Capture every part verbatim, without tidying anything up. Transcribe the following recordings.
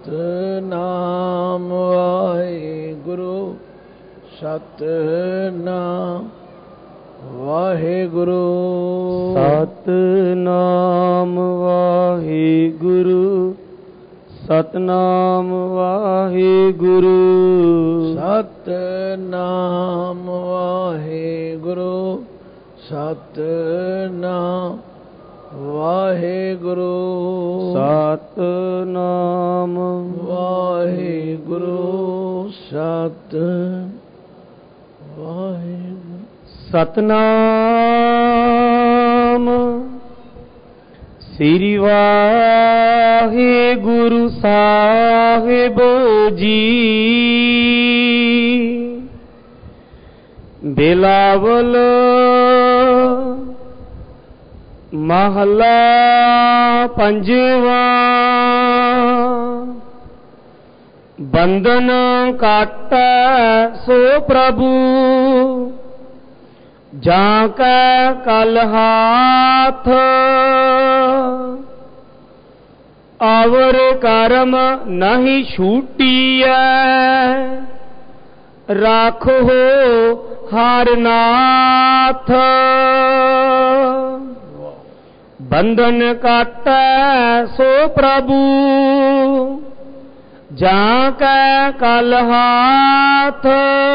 ਸਤਿਨਾਮ ਵਾਹਿਗੁਰੂ ਸਤਿਨਾਮ ਵਾਹਿਗੁਰੂ ਸਤਿਨਾਮ ਵਾਹਿਗੁਰੂ ਸਤਿਨਾਮ ਵਾਹਿਗੁਰੂ ਸਤਿਨਾਮ ਵਾਹਿਗੁਰੂ ਸਤਿਨਾਮ ਵਾਹਿਗੁਰੂ ਸਤਿਨਾਮ ਵਾਹਿਗੁਰੂ ਸਤ ਵਾਹਿਗੁਰੂ ਸਤਿਨਾਮ ਸ੍ਰੀ ਵਾਹਿਗੁਰੂ ਸਾਹਿਬ ਜੀ। ਬਿਲਾਵਲ ਮਹਲਾ ਪੰਜਵਾ। ਬੰਧਨ ਕਾਟੈ ਸੋ ਪ੍ਰਭੂ ਜਾਂ ਕੈ ਕਲ ਹਾਥ। ਆਵਰ ਕਰਮ ਨਹੀਂ ਛੂਟੀਐ ਰਾਖੋ ਹਰਿ ਨਾਥ। ਬੰਧਨ ਕਾਟੈ ਸੋ ਪ੍ਰਭੂ ਜਾਂ ਕੈ ਕਲ ਹਾਥ।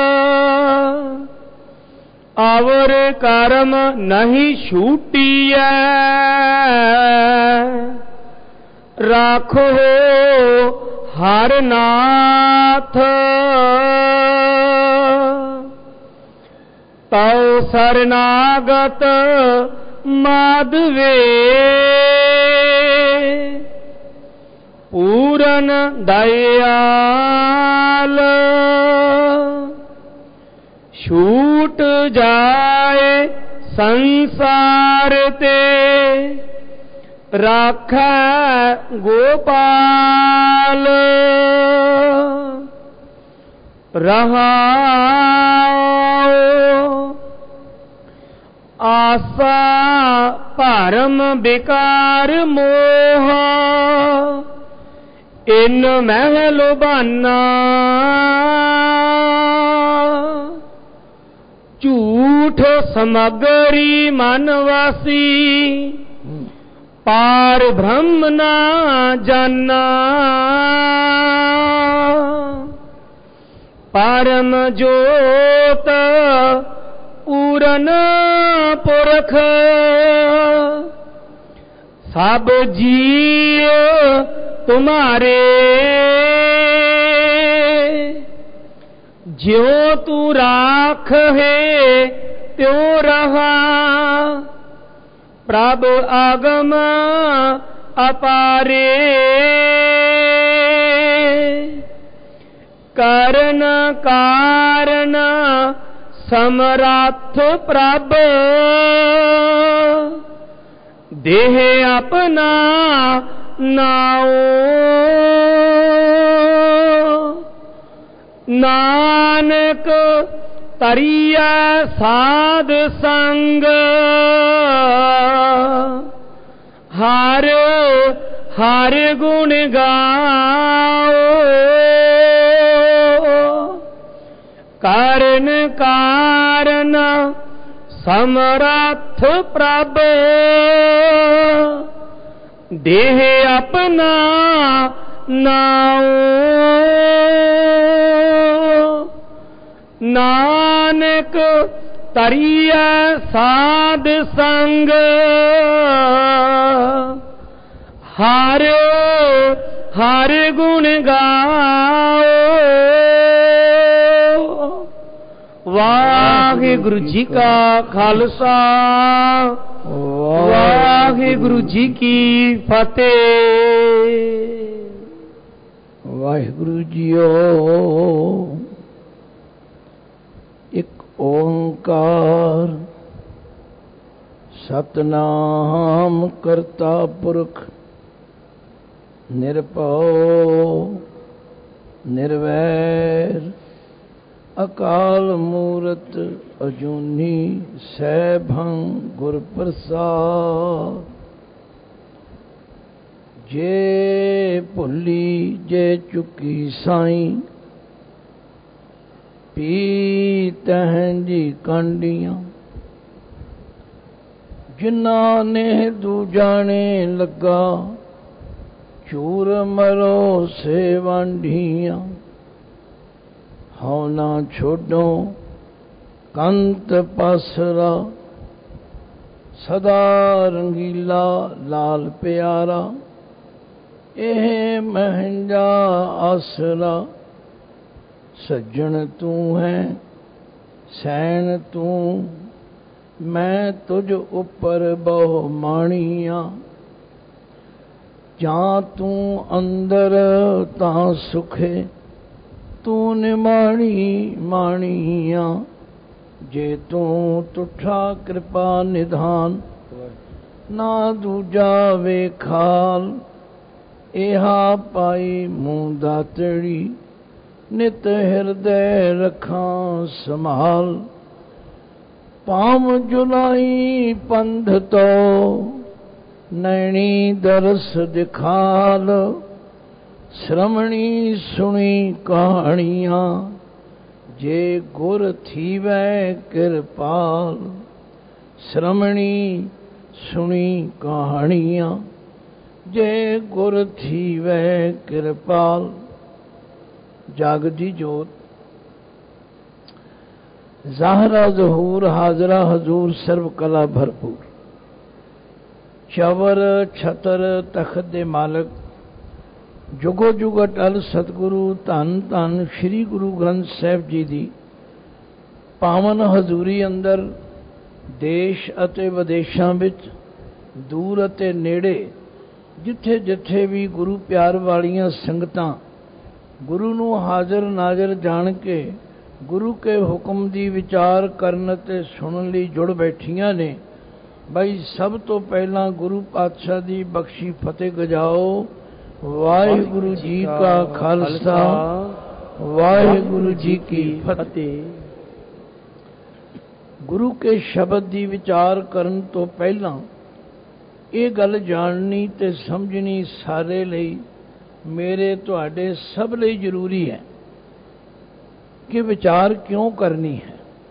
ਆਵਰ ਕਰਮ ਨਹੀਂ ਛੂਟੀਐ ਰਾਖੋ ਹਰਿ ਨਾਥ। ਤਉ ਸਰਨਾਗਤ ਮਾਧਵੇ ਪੂਰਨ ਦਇਆਲ। ਛੂਟ ਜਾਏ ਸੰਸਾਰ ਤੇ ਰਾਖੈ ਗੋਪਾਲ। ਰਹਾਉ ਆਸਾ ਭਰਮ ਵਿਕਾਰ ਮੋਹ ਇਨ ਮਹਿ ਲੋਭਾਨਾ। ਝੂਠ ਸਮਗਰੀ ਮਨ ਵਾਸੀ ਪਾਰ ਬ੍ਰਹਮ ਨਾ ਜਾਨਾ। ਪਰਮ ਜੋਤ ਪੂਰਨ ਪੁਰਖ ਸਭ ਜੀਅ ਤੁਮਾਰੇ। ਜਿਉ ਤੂੰ ਰਾਖ ਹੈ ਤਿਉ ਰਹਾ ਪ੍ਰਭ ਆਗਮ ਅਪਾਰੇ। ਕਰਨ ਕਾਰਨ ਸਮਰੱਥ ਪ੍ਰਭ ਦੇਹ ਆਪਣਾ ਨਾਉ। ਨਾਨਕ ਤਰੀਐ ਸਾਧ ਸੰਗ ਹਰ ਹਰ ਗੁਣ ਗਾਓ। ਕਰਨ ਕਾਰਨ ਸਮਰੱਥ ਪ੍ਰਭ ਦੇਹ ਆਪਣਾ ਨਾਉ। ਨਾਨਕ ਤਰੀਐ ਸਾਧ ਸੰਗ ਹਰ ਹਰ ਗੁਣ ਗਾਓ। ਵਾਹਿਗੁਰੂ ਜੀ ਕਾ ਖਾਲਸਾ ਵਾਹਿਗੁਰੂ ਜੀ ਕੀ ਫਤਿਹ। ਵਾਹਿਗੁਰੂ ਜੀਓ। ਇੱਕ ਓੰਕਾਰ ਸਤਿਨਾਮ ਕਰਤਾ ਪੁਰਖ ਨਿਰਭਉ ਨਿਰਵੈਰ ਅਕਾਲ ਮੂਰਤ ਅਜੂਨੀ ਸੈਭੰ ਗੁਰ ਪ੍ਰਸਾਦ। जे भुली जे चुकी साईं पी तहंजी कांडियां जिन्ना ने दूजाने लगा चूर मरो से वांढियां हौ ना छोड़ो कंत पासरा सदा रंगीला लाल प्यारा एह महंजा आसरा सज्जन तू है सैन तू मैं तुझ ऊपर बहु माणिया जा तू अंदर ता सुखे तू निमाणी माणिया जे तू तुठा कृपा निधान ना दूजा वे खाल एहा पाई मुँह दातड़ी नित हृदय रखां संभाल पाम जुलाई पंध तो नैनी दरस दिखाल श्रमणी सुनी कहानियां जे गुर थीवै कृपाल श्रमणी सुनी कहानियां जे गुर थीवै कृपाल जागदी जोत ज़ाहरा ज़हूर हाजरा हजूर सर्व कला भरपूर चवर छतर तख्त दे मालक जुगो जुग अटल सतगुरु धन धन श्री गुरु ग्रंथ साहिब जी दी पावन हजूरी अंदर देश अते विदेशां विच दूर अते नेड़े जिथे जिथे भी गुरु प्यार वालियां संगतां गुरु नूं हाजर नाजर जान के गुरु के हुक्म दी विचार करन ते सुनन लई जुड़ बैठियां ने बई सब तो पहला गुरु पातशाह दी बख्शी फतेह गजाओ वाहिगुरु जी का खालसा वाहिगुरु जी की फतेह। गुरु के शब्द दी विचार करन तो पहला ये गल जाननी ते समझनी सारे लई मेरे तुहाडे सब लई जरूरी है कि विचार क्यों करनी है,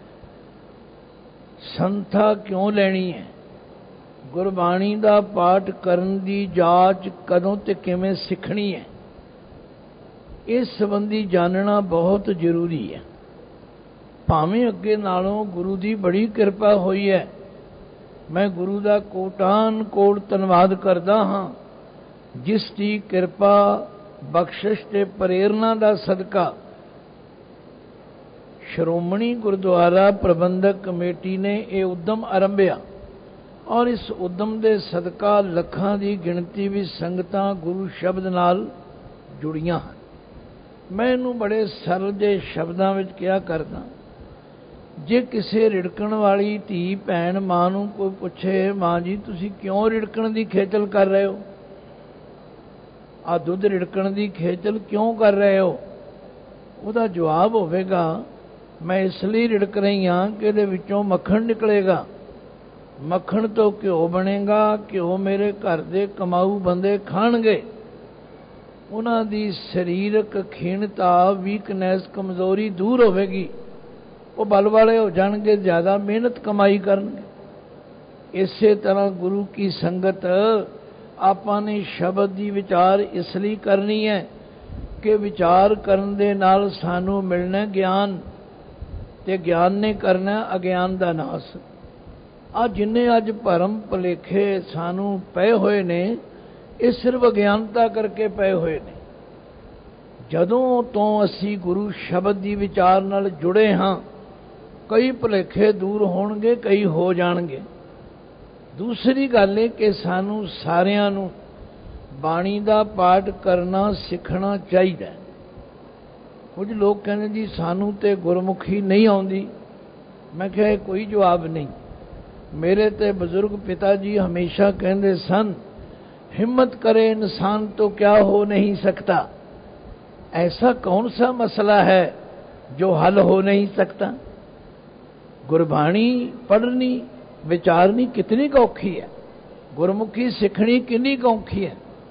संथा क्यों लेनी है, गुरबाणी दा पाठ करन दी जाच कदों ते किवें सिखनी है, इस संबंधी जानना बहुत जरूरी है। भावें अगे नालों गुरु दी बड़ी किरपा होई है, मैं गुरु दा कोटान कोट धन्नवाद करदा हां जिस दी किरपा बख्शिश ते प्रेरणा दा सदका श्रोमणी गुरुद्वारा प्रबंधक कमेटी ने यह उद्यम आरंभिया और इस उद्यम दे सदका लखां दी गिणती भी संगतां गुरु शब्द नाल जुड़ियां हन। मैं इनू बड़े सरल जे शब्दां विच कहा करदा, जे किसी रिड़कण वाली धी भैन मां नूं कोई पुछे मां जी तुसीं क्यों रिड़कण दी खेचल कर रहे हो, आ दुध रिड़कण दी खेचल क्यों कर रहे हो, उहदा जवाब होवेगा मैं इसलिए रिड़क रही हाँ कि इहदे विचों मक्खण निकलेगा, मक्खण तो घ्यो बनेगा, घ्यो मेरे घर दे कमाऊ बंदे खाणगे, उन्हां दी शरीरक खीणता वीकनेस कमजोरी दूर होवेगी, वो बल वाले हो जाणगे, ज़्यादा मेहनत कमाई करनगे। इसे तरह गुरु की संगत आपां ने शब्द दी विचार इसलिए करनी है कि विचार करन दे नाल सानू मिलना ज्ञान ते ज्ञान ने करना अज्ञान दा नाश। आ जिन्ने अज भरम भुलेखे सानू पए होए ने ये सिर्फ अज्ञानता करके पए होए ने। जदों तो असी गुरु शब्द दी विचार नाल जुड़े हाँ कई भुलेखे दूर होणगे, कई हो जाणगे। दूसरी गल है कि सानू सारियां नू बाणी दा पाठ करना सीखना चाहिए। कुछ लोग कहते जी सानू ते गुरमुखी नहीं आउंदी, मैं कहा कोई जवाब नहीं। मेरे ते बुजुर्ग पिता जी हमेशा कहते सन हिम्मत करे इंसान तो क्या हो नहीं सकता, ऐसा कौन सा मसला है जो हल हो नहीं सकता। गुरबाणी पढ़नी विचारनी कितनी औखी है, गुरमुखी सीखनी कितनी औखी है।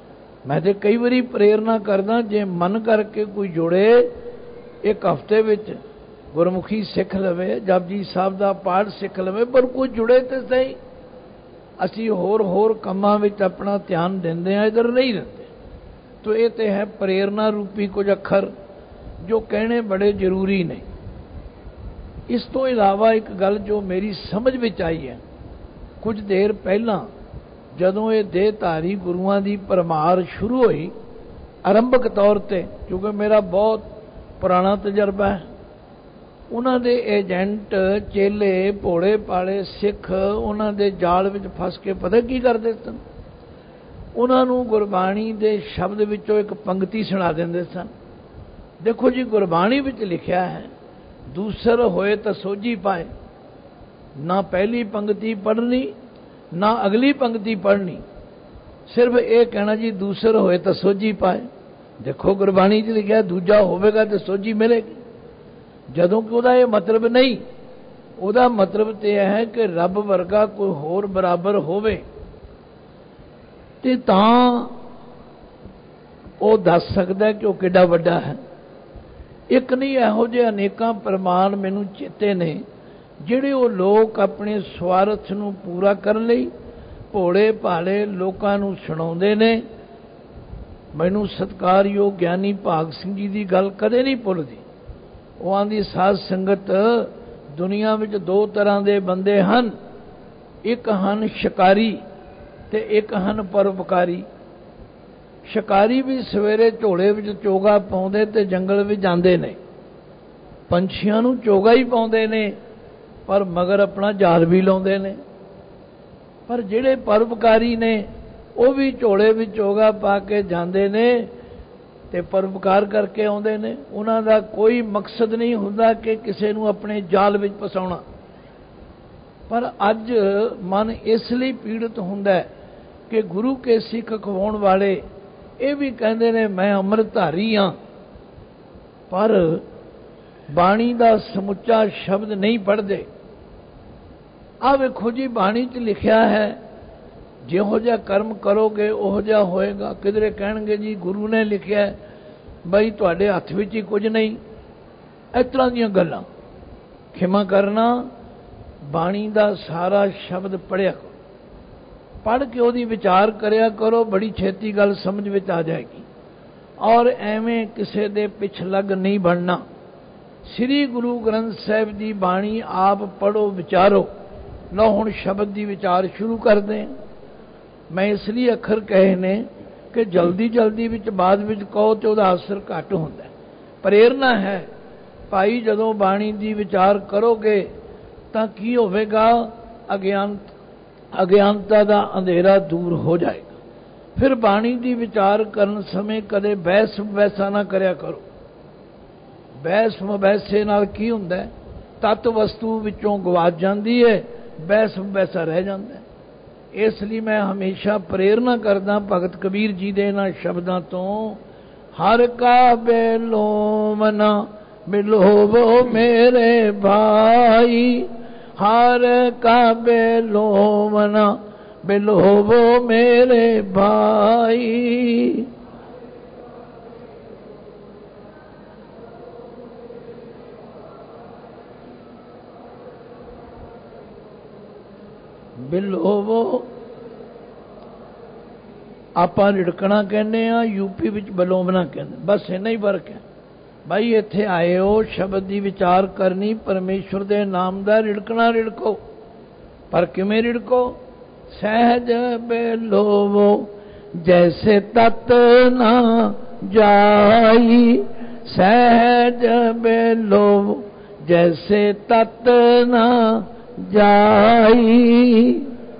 मैं तो कई बारी प्रेरणा करदा जे मन करके कोई जुड़े एक हफ्ते विच गुरमुखी सिख लवे, जपजी साहब का पाठ सिख लवे, पर कोई जुड़े तो सही। असी होर होर कामां विच अपना ध्यान देंदे हैं, इधर नहीं देंदे। तो ये तो है प्रेरणा रूपी कुछ अखर जो कहने बड़े जरूरी ने। इस तो इलावा एक गल जो मेरी समझ विच आई है, कुछ देर पहला जदों ये देहधारी गुरुआं दी परमार शुरू हुई आरंभक तौर ते, क्योंकि मेरा बहुत पुराना तजर्बा है, उन्हां दे एजेंट चेले भोले पाले सिख उन्हां दे जाल विच फस के पता की करदे सन, उन्हां नूं गुरबाणी दे शब्द विचों एक पंक्ति सुना दिंदे सन। देखो जी, गुरबाणी विच लिखिया है, दूसर होए तो सोझी पाए। ना पहली पंक्ति पढ़नी ना अगली पंक्ति पढ़नी, सिर्फ ये कहना जी दूसर होए तो सोझी पाए। देखो गुरबाणी च लिखिया दूजा होवेगा तो सोझी मिलेगी, जदों कि उहदा ये मतलब नहीं। उहदा मतलब तो यह है कि रब वर्गा कोई होर बराबर होवे ते तां वो दस सकदा कि वह किड्डा वड्डा है। एक नहीं, इहो जिहे अनेकां प्रमाण मैनूं चेते ने जिहड़े वो लोग अपने स्वार्थ नूं पूरा करन लई भोले भाले लोकां नूं सुणाउंदे ने। मैनूं सत्कारयोग ज्ञानी भाग सिंह जी की गल कदे नहीं भुलदी। वो आंदी साध संगत दुनिया विच दो तरह के बंदे हन, एक हन शिकारी ते एक हन परोपकारी। शिकारी भी सवेरे झोले विच चोगा पाउंदे ते जंगल विच जांदे ने, पंछियां नूं चोगा ही पाउंदे ने पर मगर अपना जाल भी लाउंदे ने। पर जिहड़े परोपकारी ने वो भी झोले विच चोगा पा के जांदे ने ते परोपकार करके आउंदे ने। उन्हां दा कोई मकसद नहीं हुंदा कि किसी नूं अपने जाल विच फसाउणा। पर अज मन इसलिए पीड़ित हुंदा है कि गुरु के सिख खवाउण वाले ये भी कहते ने मैं अमृतधारी हाँ, पर बाणी का समुचा शब्द नहीं पढ़ते। आ वेखो जी, बाणी च लिखिया है जिहो जिहा कर्म करोगे उहो जिहा होएगा। किधरे कहणगे जी गुरु ने लिखिया है बई तुहाडे हत्थ विच ही कुछ नहीं। इस तरह दीयां गल्लां खिमा करना, बाणी का सारा शब्द पढ़िया करो, पढ़ के उहदी विचार करिया करो, बड़ी छेती गल समझ विच आ जाएगी। और एवें किसे दे पिछ लग नहीं बनना। श्री गुरु ग्रंथ साहिब की बाणी आप पढ़ो विचारो। लो हुण शब्द की विचार शुरू कर दें। मैं इसलिए अखर कहे ने कि जल्दी जल्दी विच बाद विच कहो तो उहदा असर घट हुंदा है। प्रेरणा है भाई, जदों बाणी की विचार करोगे तां की होवेगा, अज्ञान अज्ञानता का अंधेरा दूर हो जाएगा। फिर बाणी की विचार करन समय कदे बहस वैसा ना करया करो। बहस वैसे नाल की हुंदा है, तत्व वस्तु विचों गवाच जाती है, बहस वैसा रह जाता है। इसलिए मैं हमेशा प्रेरणा करदा भगत कबीर जी दे इन्हां शब्दां तो, हर का बेलो मना मिलोवो मेरे भाई, हर का बेलो मना मिलोवो मेरे भाई। बिलोवो आपां रिड़कना कहने आ, यूपी विच बलोवना कहने, बस इन्ना ही फर्क है। भाई इत्थे आए हो शब्द की विचार करनी, परमेश्वर दे नाम दा रिड़कना रिड़को। पर किवें रिड़को? सहज बेलोवो जैसे तत ना जाई, सहज बेलोवो जैसे तत ना जाई।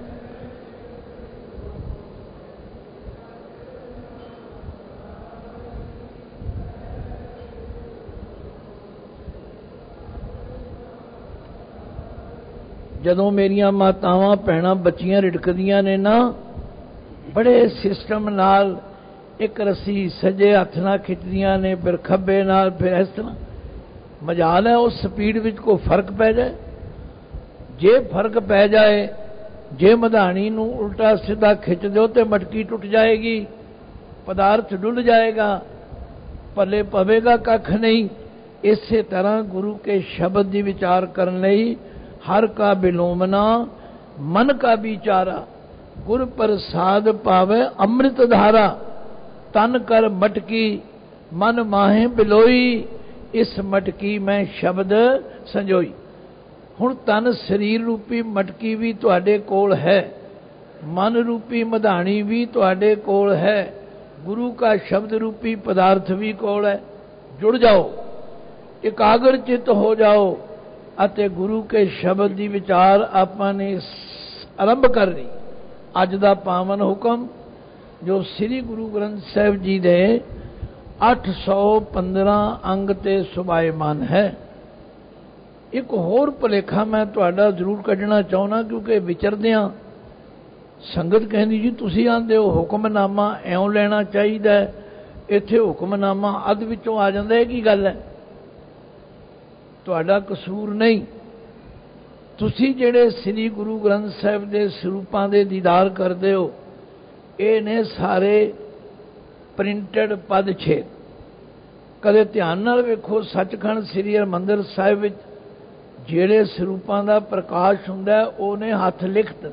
जदों मेरिया मातावां भैणां बच्चियां रिड़कदियां ने ना, बड़े सिस्टम नाल एक रस्सी सजे हथ नाल खिंचदियां ने, फिर खब्बे नाल, फिर इस तरह। मजाल है उस स्पीड विच कोई फर्क पै जाए। जे फर्क पै जाए, जे मधानी नूं उल्टा सीधा खिंच दो तो मटकी टुट जाएगी। ਪਦਾਰਥ ਡੁੱਲ ਜਾਏਗਾ, ਭਲੇ ਪਵੇਗਾ ਕੱਖ ਨਹੀਂ। ਇਸੇ ਤਰ੍ਹਾਂ ਗੁਰੂ ਕੇ ਸ਼ਬਦ ਦੀ ਵਿਚਾਰ ਕਰਨ ਲਈ ਹਰ ਕਾ ਬਿਲੋਮਨਾ ਮਨ ਕਾ ਵਿਚਾਰਾ, ਗੁਰ ਪ੍ਰਸਾਦ ਪਾਵੇ ਅੰਮ੍ਰਿਤ ਧਾਰਾ। ਤਨ ਕਰ ਮਟਕੀ ਮਨ ਮਾਹੇ ਬਿਲੋਈ, ਇਸ ਮਟਕੀ ਮੈਂ ਸ਼ਬਦ ਸੰਜੋਈ। ਹੁਣ ਤਨ ਸਰੀਰ ਰੂਪੀ ਮਟਕੀ ਵੀ ਤੁਹਾਡੇ ਕੋਲ ਹੈ, ਮਨ ਰੂਪੀ ਮਧਾਣੀ ਵੀ ਤੁਹਾਡੇ ਕੋਲ ਹੈ, ਗੁਰੂ ਕਾ ਸ਼ਬਦ ਰੂਪੀ ਪਦਾਰਥ ਵੀ ਕੋਲ ਹੈ। ਜੁੜ ਜਾਓ, ਇਕਾਗਰ ਚਿੱਤ ਹੋ ਜਾਓ ਅਤੇ ਗੁਰੂ ਕੇ ਸ਼ਬਦ ਦੀ ਵਿਚਾਰ ਆਪਾਂ ਨੇ ਆਰੰਭ ਕਰਨੀ। ਅੱਜ ਦਾ ਪਾਵਨ ਹੁਕਮ ਜੋ ਸ੍ਰੀ ਗੁਰੂ ਗ੍ਰੰਥ ਸਾਹਿਬ ਜੀ ਦੇ ਅੱਠ ਸੌ ਪੰਦਰਾਂ ਅੰਗ ਤੇ ਸੁਭਾਏਮਾਨ ਹੈ। ਇੱਕ ਹੋਰ ਭੁਲੇਖਾ ਮੈਂ ਤੁਹਾਡਾ ਜ਼ਰੂਰ ਕੱਢਣਾ ਚਾਹੁੰਦਾ, ਕਿਉਂਕਿ ਵਿਚਰਦਿਆਂ ਸੰਗਤ ਕਹਿੰਦੀ ਜੀ ਤੁਸੀਂ ਆਂਦੇ ਹੋ ਹੁਕਮਨਾਮਾ ਇਉਂ ਲੈਣਾ ਚਾਹੀਦਾ, ਇੱਥੇ ਹੁਕਮਨਾਮਾ ਅੱਧ ਵਿੱਚੋਂ ਆ ਜਾਂਦਾ, ਇਹ ਕੀ ਗੱਲ ਹੈ? ਤੁਹਾਡਾ ਕਸੂਰ ਨਹੀਂ। ਤੁਸੀਂ ਜਿਹੜੇ ਸ੍ਰੀ ਗੁਰੂ ਗ੍ਰੰਥ ਸਾਹਿਬ ਦੇ ਸਰੂਪਾਂ ਦੇ ਦੀਦਾਰ ਕਰਦੇ ਹੋ, ਇਹ ਨੇ ਸਾਰੇ ਪ੍ਰਿੰਟਡ ਪਦ ਛੇਦ। ਕਦੇ ਧਿਆਨ ਨਾਲ ਵੇਖੋ, ਸੱਚਖੰਡ ਸ੍ਰੀ ਹਰਿਮੰਦਰ ਸਾਹਿਬ ਵਿੱਚ ਜਿਹੜੇ ਸਰੂਪਾਂ ਦਾ ਪ੍ਰਕਾਸ਼ ਹੁੰਦਾ ਉਹ ਨੇ ਹੱਥ ਲਿਖਤ।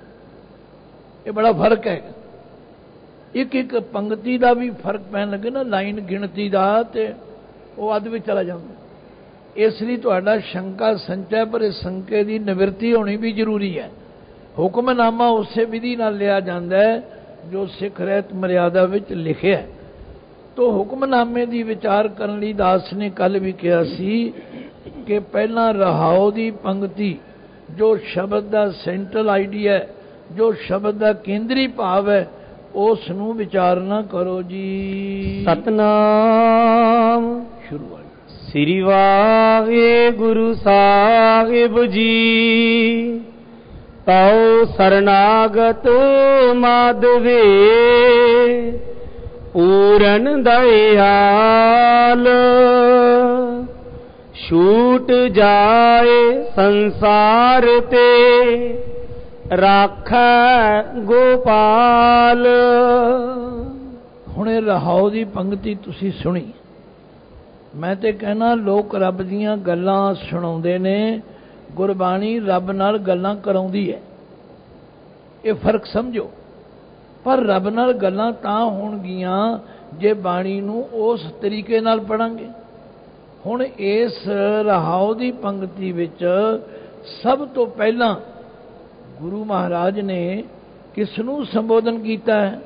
ਇਹ ਬੜਾ ਫਰਕ ਹੈ। ਇੱਕ ਇੱਕ ਪੰਕਤੀ ਦਾ ਵੀ ਫਰਕ ਪੈਣ ਲੱਗੇ ਨਾ, ਲਾਈਨ ਗਿਣਤੀ ਦਾ, ਤੇ ਉਹ ਅੱਧ ਵਿੱਚ ਚਲਾ ਜਾਂਦਾ। ਇਸ ਲਈ ਤੁਹਾਡਾ ਸ਼ੰਕਾ ਸੰਚੈ, ਪਰ ਇਸ ਸ਼ੰਕੇ ਦੀ ਨਿਵਰਤੀ ਹੋਣੀ ਵੀ ਜ਼ਰੂਰੀ ਹੈ। ਹੁਕਮਨਾਮਾ ਉਸੇ ਵਿਧੀ ਨਾਲ ਲਿਆ ਜਾਂਦਾ ਹੈ ਜੋ ਸਿੱਖ ਰਹਿਤ ਮਰਿਆਦਾ ਵਿੱਚ ਲਿਖਿਆ। ਤੋ ਹੁਕਮਨਾਮੇ ਦੀ ਵਿਚਾਰ ਕਰਨ ਲਈ ਦਾਸ ਨੇ ਕੱਲ ਵੀ ਕਿਹਾ ਸੀ ਕਿ ਪਹਿਲਾਂ ਰਹਾਉ ਦੀ ਪੰਕਤੀ, ਜੋ ਸ਼ਬਦ ਦਾ ਸੈਂਟਰਲ ਆਈਡੀਆ ਹੈ, ਜੋ ਸ਼ਬਦ ਦਾ ਕੇਂਦਰੀ ਭਾਵ ਹੈ, ਉਸ ਨੂੰ ਵਿਚਾਰਨਾ ਕਰੋ ਜੀ। ਸਤਨਾਮ। ਸ਼ੁਰੂ ਸ੍ਰੀ ਵਾਹਿਗੁਰੂ ਸਾਹਿਬ ਜੀ। ਤਉ ਸਰਨਾਗਤ ਮਾਧਵੇ, ਪੂਰਨ ਦਇਆਲ, ਛੂਟ ਜਾਏ ਸੰਸਾਰ ਤੇ, ਰਾਖੈ ਗੋਪਾਲ। ਹੁਣੇ ਰਹਾਉ ਦੀ ਪੰਕਤੀ ਤੁਸੀਂ ਸੁਣੀ। ਮੈਂ ਤੇ ਕਹਿਣਾ ਲੋਕ ਰੱਬ ਦੀਆਂ ਗੱਲਾਂ ਸੁਣਾਉਂਦੇ ਨੇ, ਗੁਰਬਾਣੀ ਰੱਬ ਨਾਲ ਗੱਲਾਂ ਕਰਾਉਂਦੀ ਹੈ। ਇਹ ਫਰਕ ਸਮਝੋ। ਪਰ ਰੱਬ ਨਾਲ ਗੱਲਾਂ ਤਾਂ ਹੋਣਗੀਆਂ ਜੇ ਬਾਣੀ ਨੂੰ ਉਸ ਤਰੀਕੇ ਨਾਲ ਪੜਾਂਗੇ। ਹੁਣ ਇਸ ਰਹਾਉ ਦੀ ਪੰਕਤੀ ਵਿੱਚ ਸਭ ਤੋਂ ਪਹਿਲਾਂ ਗੁਰੂ ਮਹਾਰਾਜ ਨੇ ਕਿਸ ਨੂੰ ਸੰਬੋਧਨ ਕੀਤਾ ਹੈ?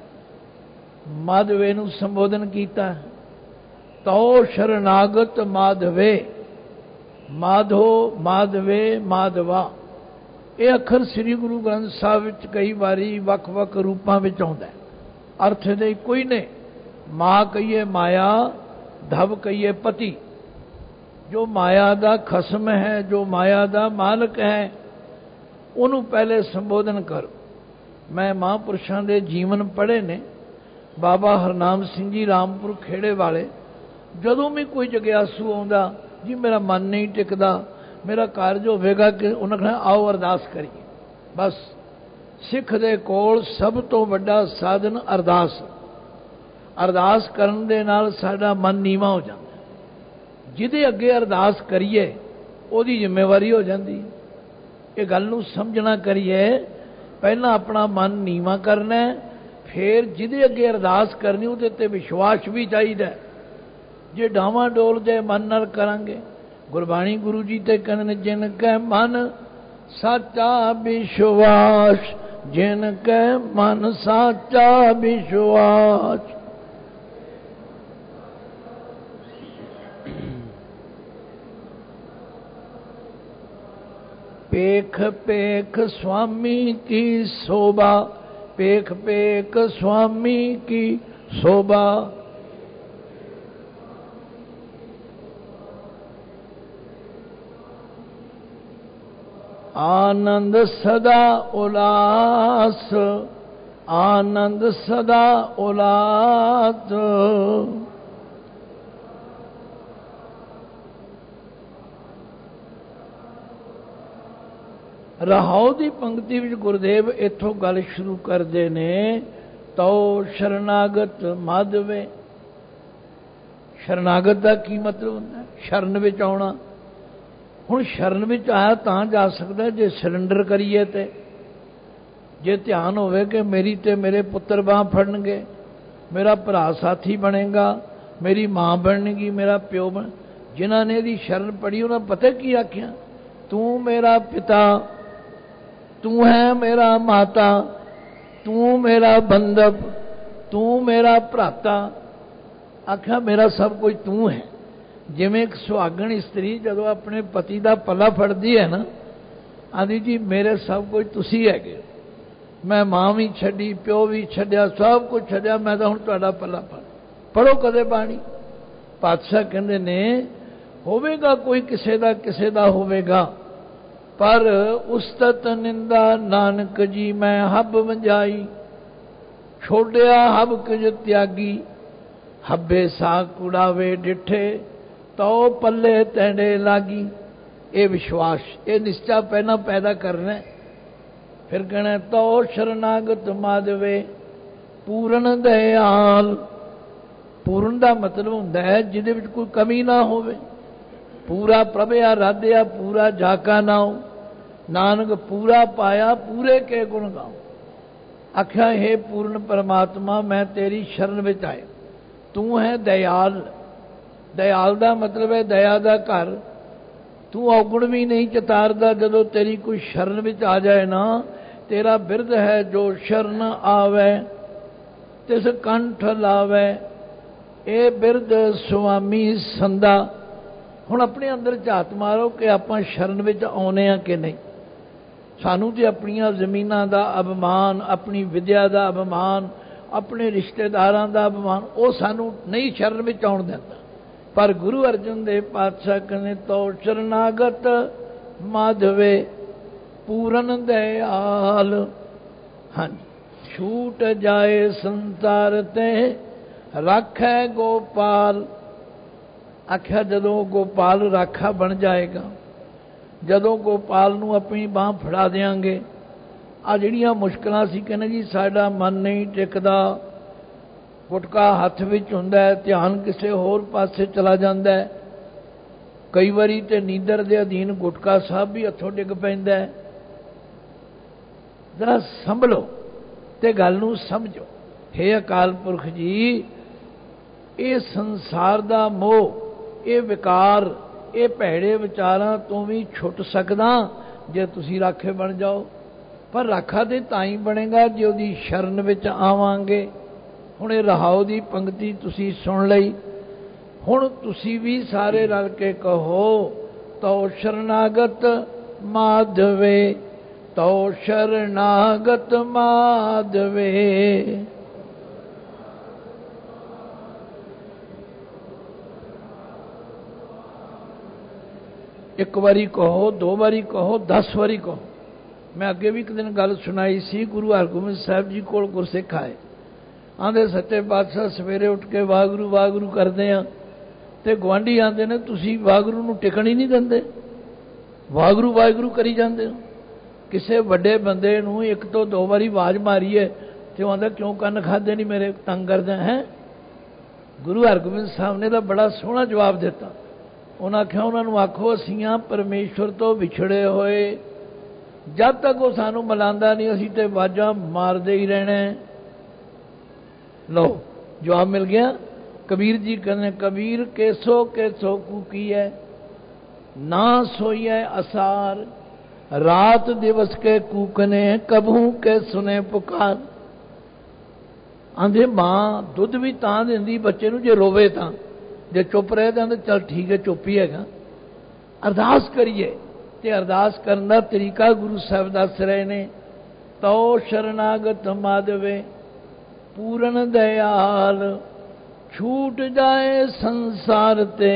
ਮਾਧਵੇ ਨੂੰ ਸੰਬੋਧਨ ਕੀਤਾ। ਤਉ ਸ਼ਰਨਾਗਤ ਮਾਧਵੇ, ਮਾਧੋ, ਮਾਧਵੇ, ਮਾਧਵਾ, ਇਹ ਅੱਖਰ ਸ੍ਰੀ ਗੁਰੂ ਗ੍ਰੰਥ ਸਾਹਿਬ ਵਿੱਚ ਕਈ ਵਾਰੀ ਵੱਖ-ਵੱਖ ਰੂਪਾਂ ਵਿੱਚ ਆਉਂਦਾ। ਅਰਥ ਦੇ ਕੋਈ ਨੇ। ਮਾਂ ਕਹੀਏ ਮਾਇਆ, ਧਵ ਕਹੀਏ ਪਤੀ। ਜੋ ਮਾਇਆ ਦਾ ਖਸਮ ਹੈ, ਜੋ ਮਾਇਆ ਦਾ ਮਾਲਕ ਹੈ, ਉਹਨੂੰ ਪਹਿਲੇ ਸੰਬੋਧਨ ਕਰੋ। ਮੈਂ ਮਹਾਂਪੁਰਸ਼ਾਂ ਦੇ ਜੀਵਨ ਪੜ੍ਹੇ ਨੇ। ਬਾਬਾ ਹਰਨਾਮ ਸਿੰਘ ਜੀ ਰਾਮਪੁਰ ਖੇੜੇ ਵਾਲੇ, ਜਦੋਂ ਵੀ ਕੋਈ ਜਗਿਆਸੂ ਆਉਂਦਾ, ਜੀ ਮੇਰਾ ਮਨ ਨਹੀਂ ਟਿਕਦਾ, ਮੇਰਾ ਕਾਰਜ ਹੋਵੇਗਾ, ਕਿ ਉਹਨਾਂ ਕਹਿਣਾ ਆਓ ਅਰਦਾਸ ਕਰੀਏ। ਬਸ ਸਿੱਖ ਦੇ ਕੋਲ ਸਭ ਤੋਂ ਵੱਡਾ ਸਾਧਨ ਅਰਦਾਸ। ਅਰਦਾਸ ਕਰਨ ਦੇ ਨਾਲ ਸਾਡਾ ਮਨ ਨੀਵਾਂ ਹੋ ਜਾਂਦਾ। ਜਿਹਦੇ ਅੱਗੇ ਅਰਦਾਸ ਕਰੀਏ ਉਹਦੀ ਜ਼ਿੰਮੇਵਾਰੀ ਹੋ ਜਾਂਦੀ। ਇਹ ਗੱਲ ਨੂੰ ਸਮਝਣਾ ਕਰੀਏ। ਪਹਿਲਾਂ ਆਪਣਾ ਮਨ ਨੀਵਾਂ ਕਰਨਾ, ਫਿਰ ਜਿਹਦੇ ਅੱਗੇ ਅਰਦਾਸ ਕਰਨੀ ਉਹਦੇ ਤੇ ਵਿਸ਼ਵਾਸ ਵੀ ਚਾਹੀਦਾ। ਜੇ ਡਾਵਾਂ ਡੋਲ ਦੇ ਮਨ ਨਾਲ ਕਰਾਂਗੇ, ਗੁਰਬਾਣੀ ਗੁਰੂ ਜੀ ਤੇ ਕਹਿੰਦੇ ਜਿਨ ਕੈ ਮਨ ਸਾਚਾ ਵਿਸ਼ਵਾਸ, ਜਿਨ ਕੈ ਮਨ ਸਾਚਾ ਵਿਸ਼ਵਾਸ। पेख पेख स्वामी की शोभा, पेख पेख स्वामी की शोभा। आनंद सदा उल्लास, आनंद सदा उल्लास। ਰਹਾਉ ਦੀ ਪੰਕਤੀ ਵਿੱਚ ਗੁਰਦੇਵ ਇੱਥੋਂ ਗੱਲ ਸ਼ੁਰੂ ਕਰਦੇ ਨੇ। ਤਉ ਸ਼ਰਨਾਗਤ ਮਾਧਵੇ। ਸ਼ਰਨਾਗਤ ਦਾ ਕੀ ਮਤਲਬ ਹੁੰਦਾ? ਸ਼ਰਨ ਵਿੱਚ ਆਉਣਾ। ਹੁਣ ਸ਼ਰਨ ਵਿੱਚ ਆਇਆ ਤਾਂ ਜਾ ਸਕਦਾ ਜੇ ਸਰੈਂਡਰ ਕਰੀਏ, ਤੇ ਜੇ ਧਿਆਨ ਹੋਵੇ ਕਿ ਮੇਰੀ ਤੇ ਮੇਰੇ ਪੁੱਤਰ ਬਾਂਹ ਫੜਨਗੇ, ਮੇਰਾ ਭਰਾ ਸਾਥੀ ਬਣੇਗਾ, ਮੇਰੀ ਮਾਂ ਬਣੇਗੀ, ਮੇਰਾ ਪਿਓ ਬਣ। ਜਿਨ੍ਹਾਂ ਨੇ ਇਹਦੀ ਸ਼ਰਨ ਪੜੀ ਉਹਨਾਂ ਪਤਾ ਕੀ ਆਖਿਆ? ਤੂੰ ਮੇਰਾ ਪਿਤਾ, ਤੂੰ ਹੈ ਮੇਰਾ ਮਾਤਾ, ਤੂੰ ਮੇਰਾ ਬੰਧਪ, ਤੂੰ ਮੇਰਾ ਭਰਾਤਾ। ਆਖਿਆ ਮੇਰਾ ਸਭ ਕੁਝ ਤੂੰ ਹੈ। ਜਿਵੇਂ ਇੱਕ ਸੁਹਾਗਣ ਇਸਤਰੀ ਜਦੋਂ ਆਪਣੇ ਪਤੀ ਦਾ ਪੱਲਾ ਫੜਦੀ ਹੈ ਨਾ, ਆਂਦੀ ਜੀ ਮੇਰੇ ਸਭ ਕੁਝ ਤੁਸੀਂ ਹੈਗੇ, ਮੈਂ ਮਾਂ ਵੀ ਛੱਡੀ, ਪਿਓ ਵੀ ਛੱਡਿਆ, ਸਭ ਕੁਝ ਛੱਡਿਆ, ਮੈਂ ਤਾਂ ਹੁਣ ਤੁਹਾਡਾ ਪੱਲਾ ਫੜ। ਪੜੋ ਕਦੇ ਬਾਣੀ। ਪਾਤਸ਼ਾਹ ਕਹਿੰਦੇ ਨੇ ਹੋਵੇਗਾ ਕੋਈ ਕਿਸੇ ਦਾ ਕਿਸੇ ਦਾ ਹੋਵੇਗਾ, ਪਰ ਉਸਤਤ ਨਿੰਦਾ ਨਾਨਕ ਜੀ ਮੈਂ ਹੱਬ ਵੰਜਾਈ। ਛੋੜਿਆ ਹੱਬ ਕੁਝ ਤਿਆਗੀ, ਹੱਬੇ ਸਾ ਕੁੜਾਵੇ ਡਿਠੇ, ਤਉ ਪੱਲੇ ਤੈਂਡੇ ਲਾਗੀ। ਇਹ ਵਿਸ਼ਵਾਸ, ਇਹ ਨਿਸ਼ਚਾ ਪਹਿਲਾਂ ਪੈਦਾ ਕਰਨਾ। ਫਿਰ ਕਹਿਣਾ ਤਉ ਸ਼ਰਨਾਗਤ ਮਾਧਵੇ ਪੂਰਨ ਦਇਆਲ। ਪੂਰਨ ਦਾ ਮਤਲਬ ਹੁੰਦਾ ਹੈ ਜਿਹਦੇ ਵਿੱਚ ਕੋਈ ਕਮੀ ਨਾ ਹੋਵੇ। ਪੂਰਾ ਪ੍ਰਭਿਆ ਰਾਧਿਆ ਪੂਰਾ ਜਾਕਾ ਨਾਉ, ਨਾਨਕ ਪੂਰਾ ਪਾਇਆ ਪੂਰੇ ਕੇ ਗੁਣ ਗਾਉ। ਆਖਿਆ ਹੈ ਪੂਰਨ ਪਰਮਾਤਮਾ ਮੈਂ ਤੇਰੀ ਸ਼ਰਨ ਵਿੱਚ ਆਇਆ। ਤੂੰ ਹੈ ਦਇਆਲ। ਦਇਆਲ ਦਾ ਮਤਲਬ ਹੈ ਦਇਆ ਦਾ ਘਰ। ਤੂੰ ਔਗੁਣ ਵੀ ਨਹੀਂ ਚਿਤਾਰਦਾ। ਜਦੋਂ ਤੇਰੀ ਕੋਈ ਸ਼ਰਨ ਵਿੱਚ ਆ ਜਾਏ ਨਾ, ਤੇਰਾ ਬਿਰਧ ਹੈ ਜੋ ਸ਼ਰਨ ਆਵੇ ਤਿਸ ਕੰਠ ਲਾਵੇ। ਇਹ ਬਿਰਧ ਸੁਆਮੀ ਸੰਦਾ। ਹੁਣ ਆਪਣੇ ਅੰਦਰ ਝਾਤ ਮਾਰੋ ਕਿ ਆਪਾਂ ਸ਼ਰਨ ਵਿੱਚ ਆਉਨੇ ਆ ਕਿ ਨਹੀਂ। ਸਾਨੂੰ ਤੇ ਆਪਣੀਆਂ ਜ਼ਮੀਨਾਂ ਦਾ ਅਭਿਮਾਨ, ਆਪਣੀ ਵਿਦਿਆ ਦਾ ਅਭਿਮਾਨ, ਆਪਣੇ ਰਿਸ਼ਤੇਦਾਰਾਂ ਦਾ ਅਭਿਮਾਨ, ਉਹ ਸਾਨੂੰ ਨਹੀਂ ਸ਼ਰਨ ਵਿੱਚ ਆਉਣ ਦਿੰਦਾ। ਪਰ ਗੁਰੂ ਅਰਜਨ ਦੇਵ ਪਾਤਸ਼ਾਹ ਕਹਿੰਦੇ ਤਉ ਸ਼ਰਨਾਗਤ ਮਾਧਵੇ ਪੂਰਨ ਦਇਆਲ। ਹਾਂਜੀ, ਛੂਟ ਜਾਏ ਸੰਸਾਰ ਤੇ ਰਾਖੈ ਗੋਪਾਲ। ਆਖਿਆ ਜਦੋਂ ਗੋਪਾਲ ਰਾਖਾ ਬਣ ਜਾਏਗਾ, ਜਦੋਂ ਗੋਪਾਲ ਨੂੰ ਆਪਣੀ ਬਾਂਹ ਫੜਾ ਦਿਆਂਗੇ, ਆ ਜਿਹੜੀਆਂ ਮੁਸ਼ਕਲਾਂ ਸੀ ਕਹਿੰਦੇ ਜੀ ਸਾਡਾ ਮਨ ਨਹੀਂ ਟਿਕਦਾ, ਗੁਟਕਾ ਹੱਥ ਵਿੱਚ ਹੁੰਦਾ ਹੈ, ਧਿਆਨ ਕਿਸੇ ਹੋਰ ਪਾਸੇ ਚਲਾ ਜਾਂਦਾ ਹੈ, ਕਈ ਵਾਰੀ ਤੇ ਨੀਂਦਰ ਦੇ ਅਧੀਨ ਗੁਟਕਾ ਸਾਹਿਬ ਵੀ ਹੱਥੋਂ ਡਿੱਗ ਪੈਂਦਾ ਹੈ। ਜ਼ਰਾ ਸੰਭਲੋ ਤੇ ਗੱਲ ਨੂੰ ਸਮਝੋ। ਹੇ ਅਕਾਲ ਪੁਰਖ ਜੀ, ਇਹ ਸੰਸਾਰ ਦਾ ਮੋਹ, ਇਹ ਵਿਕਾਰ, ਇਹ ਭੈੜੇ ਵਿਚਾਰਾਂ ਤੋਂ ਵੀ ਛੁੱਟ ਸਕਦਾ ਜੇ ਤੁਸੀਂ ਰਾਖੇ ਬਣ ਜਾਓ। ਪਰ ਰਾਖਾ ਤੇ ਤਾਂ ਹੀ ਬਣੇਗਾ ਜੇ ਉਹਦੀ ਸ਼ਰਨ ਵਿੱਚ ਆਵਾਂਗੇ। ਹੁਣ ਇਹ ਰਹਾਉ ਦੀ ਪੰਕਤੀ ਤੁਸੀਂ ਸੁਣ ਲਈ। ਹੁਣ ਤੁਸੀਂ ਵੀ ਸਾਰੇ ਰਲ ਕੇ ਕਹੋ ਤਉ ਸ਼ਰਨਾਗਤ ਮਾਧਵੇ, ਤਉ ਸ਼ਰਨਾਗਤ ਮਾਧਵੇ। ਇੱਕ ਵਾਰੀ ਕਹੋ, ਦੋ ਵਾਰੀ ਕਹੋ, ਦਸ ਵਾਰੀ ਕਹੋ। ਮੈਂ ਅੱਗੇ ਵੀ ਇੱਕ ਦਿਨ ਗੱਲ ਸੁਣਾਈ ਸੀ। ਗੁਰੂ ਹਰਗੋਬਿੰਦ ਸਾਹਿਬ ਜੀ ਕੋਲ ਗੁਰਸਿੱਖ ਆਏ, ਆਂਦੇ ਸੱਚੇ ਪਾਤਸ਼ਾਹ ਸਵੇਰੇ ਉੱਠ ਕੇ ਵਾਹਿਗੁਰੂ ਵਾਹਿਗੁਰੂ ਕਰਦੇ ਆ, ਤੇ ਗੁਆਂਢੀ ਆਂਦੇ ਨੇ ਤੁਸੀਂ ਵਾਹਿਗੁਰੂ ਨੂੰ ਟਿਕਣ ਹੀ ਨਹੀਂ ਦਿੰਦੇ, ਵਾਹਿਗੁਰੂ ਵਾਹਿਗੁਰੂ ਕਰੀ ਜਾਂਦੇ ਹੋ। ਕਿਸੇ ਵੱਡੇ ਬੰਦੇ ਨੂੰ ਇੱਕ ਤੋਂ ਦੋ ਵਾਰੀ ਆਵਾਜ਼ ਮਾਰੀਏ ਤੇ ਉਹ ਆਂਦਾ ਕਿਉਂ ਕੰਨ ਖਾਦੇ ਨਹੀਂ ਮੇਰੇ, ਤੰਗ ਕਰਦਾ ਹੈ। ਗੁਰੂ ਹਰਗੋਬਿੰਦ ਸਾਹਿਬ ਨੇ ਤਾਂ ਬੜਾ ਸੋਹਣਾ ਜਵਾਬ ਦਿੱਤਾ। ਉਹਨਾਂ ਆਖਿਆ ਉਹਨਾਂ ਨੂੰ ਆਖੋ ਅਸੀਂ ਆ ਪਰਮੇਸ਼ਵਰ ਤੋਂ ਵਿਛੜੇ ਹੋਏ, ਜਦ ਤੱਕ ਉਹ ਸਾਨੂੰ ਮਿਲਾਂਦਾ ਨਹੀਂ ਅਸੀਂ ਤੇ ਆਵਾਜ਼ਾਂ ਮਾਰਦੇ ਹੀ ਰਹਿਣਾ। ਲਓ ਜਵਾਬ ਮਿਲ ਗਿਆ। ਕਬੀਰ ਜੀ ਕਹਿੰਦੇ ਕਬੀਰ ਕੈਸੋ ਕੈਸੋ ਕੂਕੀ ਹੈ, ਨਾ ਸੋਈਐ ਅਸਾਰ, ਰਾਤ ਦਿਵਸ ਕੇ ਕੂਕਨੇ ਕਬਹੂ ਕੇ ਸੁਨੇ ਪੁਕਾਰ। ਆਂਦੇ ਮਾਂ ਦੁੱਧ ਵੀ ਤਾਂ ਦਿੰਦੀ ਬੱਚੇ ਨੂੰ ਜੇ ਰੋਵੇ ਤਾਂ, ਜੇ ਚੁੱਪ ਰਹੇ ਤਾਂ ਚੱਲ ਠੀਕ ਹੈ ਚੁੱਪ ਹੀ ਹੈਗਾ। ਅਰਦਾਸ ਕਰੀਏ, ਤੇ ਅਰਦਾਸ ਕਰਨ ਦਾ ਤਰੀਕਾ ਗੁਰੂ ਸਾਹਿਬ ਦੱਸ ਰਹੇ ਨੇ। ਤਉ ਸ਼ਰਨਾਗਤ ਮਾਧਵੇ ਪੂਰਨ ਦਇਆਲ, ਛੂਟ ਜਾਏ ਸੰਸਾਰ ਤੇ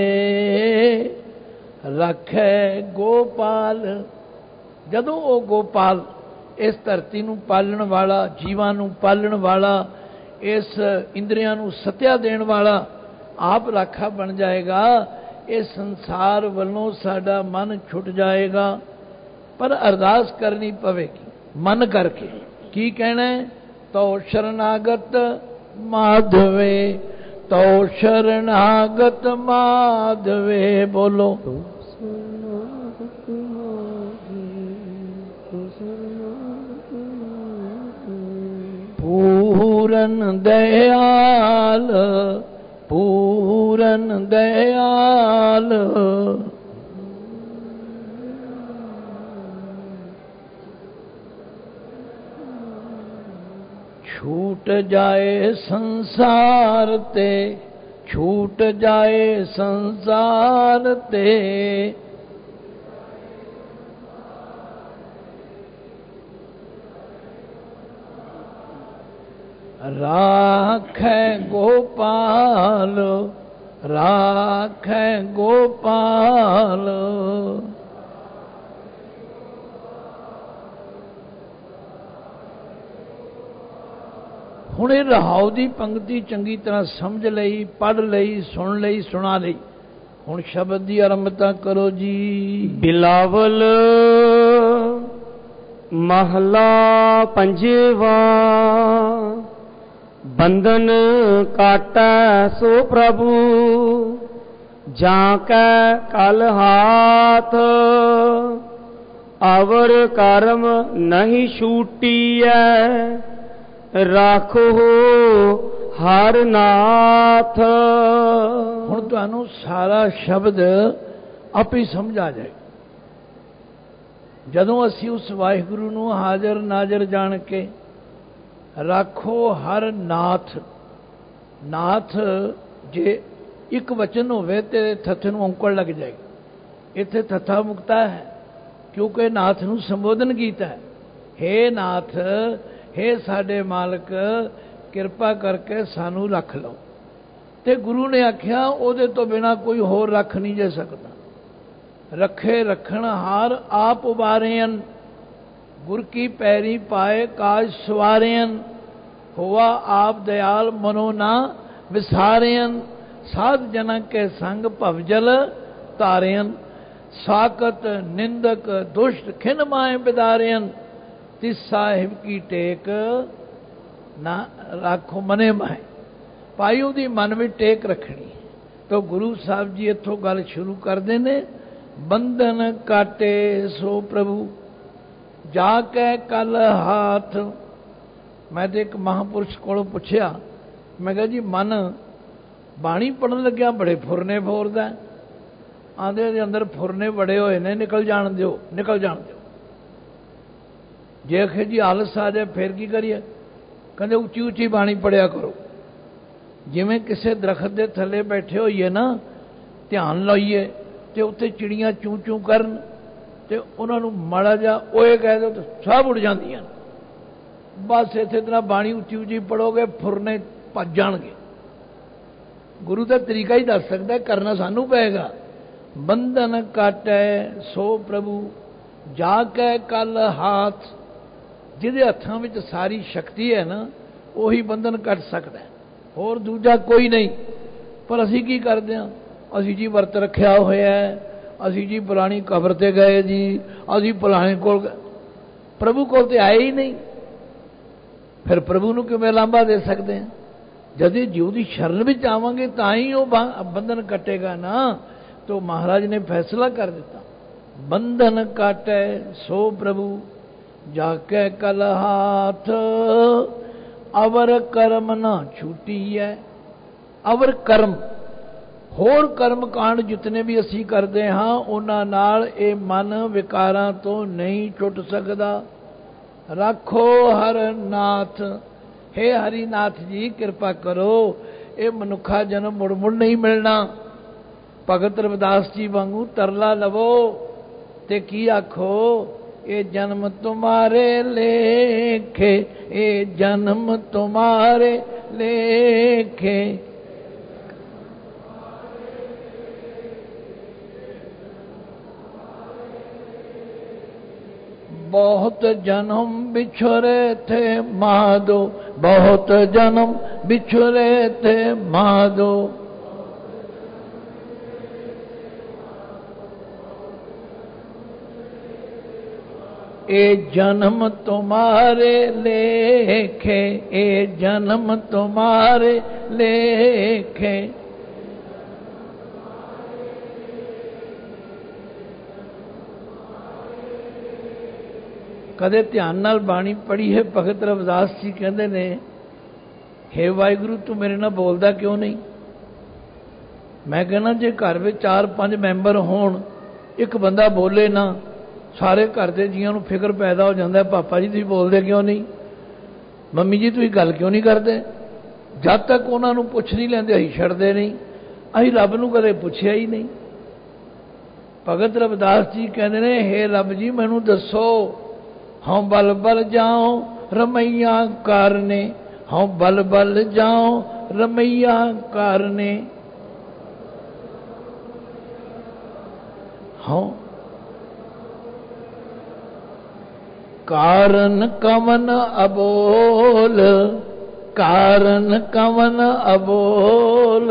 ਰੱਖੈ ਗੋਪਾਲ। ਜਦੋਂ ਉਹ ਗੋਪਾਲ, ਇਸ ਧਰਤੀ ਨੂੰ ਪਾਲਣ ਵਾਲਾ, ਜੀਵਾਂ ਨੂੰ ਪਾਲਣ ਵਾਲਾ, ਇਸ ਇੰਦਰੀਆਂ ਨੂੰ ਸਤਿਆ ਦੇਣ ਵਾਲਾ ਆਪ ਰਾਖਾ ਬਣ ਜਾਏਗਾ, ਇਹ ਸੰਸਾਰ ਵੱਲੋਂ ਸਾਡਾ ਮਨ ਛੁੱਟ ਜਾਏਗਾ। ਪਰ ਅਰਦਾਸ ਕਰਨੀ ਪਵੇਗੀ ਮਨ ਕਰਕੇ। ਕੀ ਕਹਿਣਾ? तो शरणागत माधवे, तो शरणागत माधवे। बोलो पूरन दयाल, पूरन दयाल। छूट जाए संसार ते, छूट जाए संसार ते। राखै गोपाल, राखै गोपाल। हुणे रहाओ दी पंक्ति चंगी तरह समझ लई, पढ़ लई, सुन लई, सुना लई। हुण शब्द दी आरंभता करो जी। बिलावल महला पंजवा। बंधन काटै सो प्रभु, जाकै कल हाथ। अवर कर्म नहीं छूटिया, राखो हर नाथ। हुण तुहानू सारा शब्द आप ही समझ आ जाए। जदों असी उस वाहिगुरु नू हाजर नाजर जान के राखो हर नाथ। नाथ जे एक वचन होवे ते थथे नू औंकड़ लग जाएगी। इत्थे थथा मुक्ता है क्योंकि नाथ नू संबोधन कीता है। हे नाथ, हे साडे मालक, किरपा करके सानू रख लो। ते गुरु ने आख्या ओदे तो बिना कोई होर रख नहीं जा सकता। रखे रखण हार आप उबारेन, गुर की पैरी पाए काज सवारेन। हुआ आप दयाल मनो ना विसारेन, साध जना के संग भवजल तारेन। साकत निंदक दुष्ट खिन माए बिदारेन, तिस साहिब की टेक ना राखो मने माए। पाई उदी मन में टेक रखनी। तो गुरु साहब जी इत्थों गल शुरू करते ने। बंधन काटे सो प्रभु, जाके कल हाथ। मैं तो एक महापुरुष को पुछया, मैं कहा जी मन बाणी पढ़न लग्या बड़े फुरने फोरदा। आंदे अंदर फुरने बड़े होए ने, निकल जान दिओ, निकल जान दिओ। जे आखे जी आलस आ जाए फिर की करिए? कहते उची उची बाणी पढ़िया करो। जिमें किसी दरखत के थले बैठे होइए ना, ध्यान लाइए तो उत्थे चिड़ियाँ चूं चूं करन ते उन्होंने माड़ा जा ओए कह दो तो सब उड़ जांदियां। बस इस तरह बाणी उची उची पढ़ोगे फुरने भज जाणगे। गुरु का तरीका ही दस सकता है, करना सानू पेगा। बंधन काटै सो प्रभु, जाकै कल हाथ। जिहदे हत्थां विच सारी शक्ति है ना, उही बंधन कट सकता है, होर दूजा कोई नहीं। पर असी की करते हैं? असी जी वर्त रखिया होया है, असी जी फलानी कबर ते गए जी, असी फलाने कोल गए। प्रभु कोल ते आए ही नहीं, फिर प्रभु नू किवें लांभा दे सकते हैं? जदि जीव की शरण विच आवांगे तां ही वो बंधन कटेगा ना। तो महाराज ने फैसला कर दिता, बंधन काटे सो प्रभु, जाके कल हाथ। अवर कर्म ना छूटी है। अवर कर्म, होर कर्म कांड जितने भी असी करते हाँ, उन्हां नाल ये मन विकारां तो नहीं छुट सकदा। राखो हर नाथ। हे हरिनाथ जी कृपा करो, ये मनुखा जन्म मुड़ मुड़ नहीं मिलना। भगत रविदास जी वांगू तरला लवो ते की आखो, ये जन्म तुम्हारे लेखे, ये जन्म तुम्हारे लेखे। बहुत जन्म बिछुरे थे माधो, बहुत जन्म बिछुरे थे माधो। ए जन्म तुम्हारे लेखे, ए जन्म तुम्हारे लेखे। कदे ध्यान नाल बाणी पढ़ी है। भगत रविदास जी कहते ने, हे वाहिगुरु तू मेरे नाल बोलदा क्यों नहीं? मैं कहना जे घर में चार पांच मैंबर होण, एक बंदा बोले ना, सारे घर के जियां नूं फिक्र पैदा हो जाता है, पापा जी तुसीं बोलदे क्यों नहीं, मम्मी जी तुसीं गल क्यों नहीं करते? जब तक उन्हां नूं पुछ नहीं लैंदे असीं छड्डदे नहीं, असीं रब नूं कदे पुछिया ही नहीं। भगत रविदास जी कहते ने, हे रब जी मैनूं दसो, हाँ बल बल जाओ रमैया कारने, हाँ बल बल जाओ रमैया कारने। हाँ कारण कवन अबोल, कारण कवन अबोल।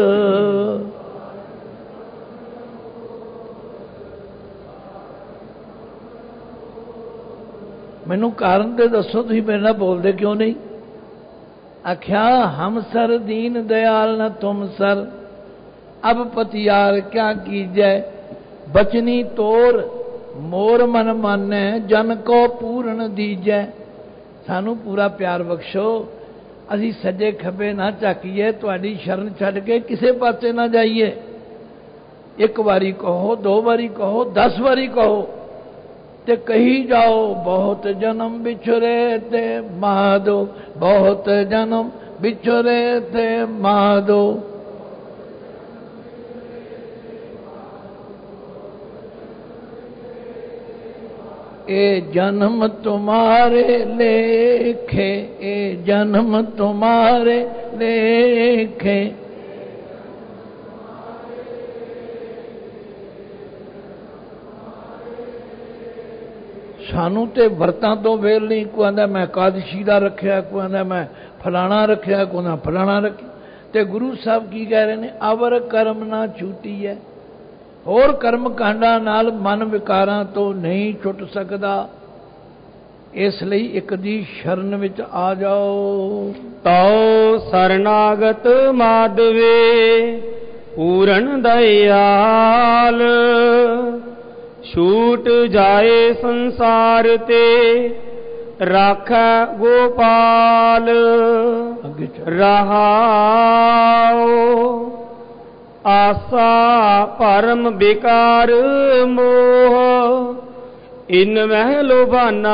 मैनू कारण तो दसो, तुसीं मेरे नाल बोलदे क्यों नहीं? आख्या हम सर दीन दयाल न तुम सर, अब पतियार क्या कीजै, बचनी तोर मोर मन मानै, जन को पूर्ण दीजै। सानू पूरा प्यार बख्शो, असी सज्जे खब्बे ना झाकीए, तुहाडी शरण छड्ड के किसे पासे ना जाइए। एक बारी कहो, दो बारी कहो, दस बारी कहो ते कही जाओ, बहुत जन्म बिछुरे ते माधो, बहुत जन्म बिछुरे ते माधो। ए जन्म तुम्हारे लेखे, ए जन्म तुम्हारे लेखे। सानू तो वरतां तो वेल नहीं, कोई आंदा मैं एकादशी का रखिया, कोई आंदा मैं फलाना रखिया, कोई आंदा फलाना रखिया। ते गुरु साहब की कह रहे हैं, अवर कर्म ना छूटी है, होर कर्म कांडा नाल मन विकारां तो नहीं छुट सकदा। इसलिए एक दी शरण विच आ जाओ। तौ शरणागत माधवे पूरन दयाल, छूट जाए संसार ते राखै गोपाल। रहाओ आसा परम बेकार मोह, इन मह लोभाना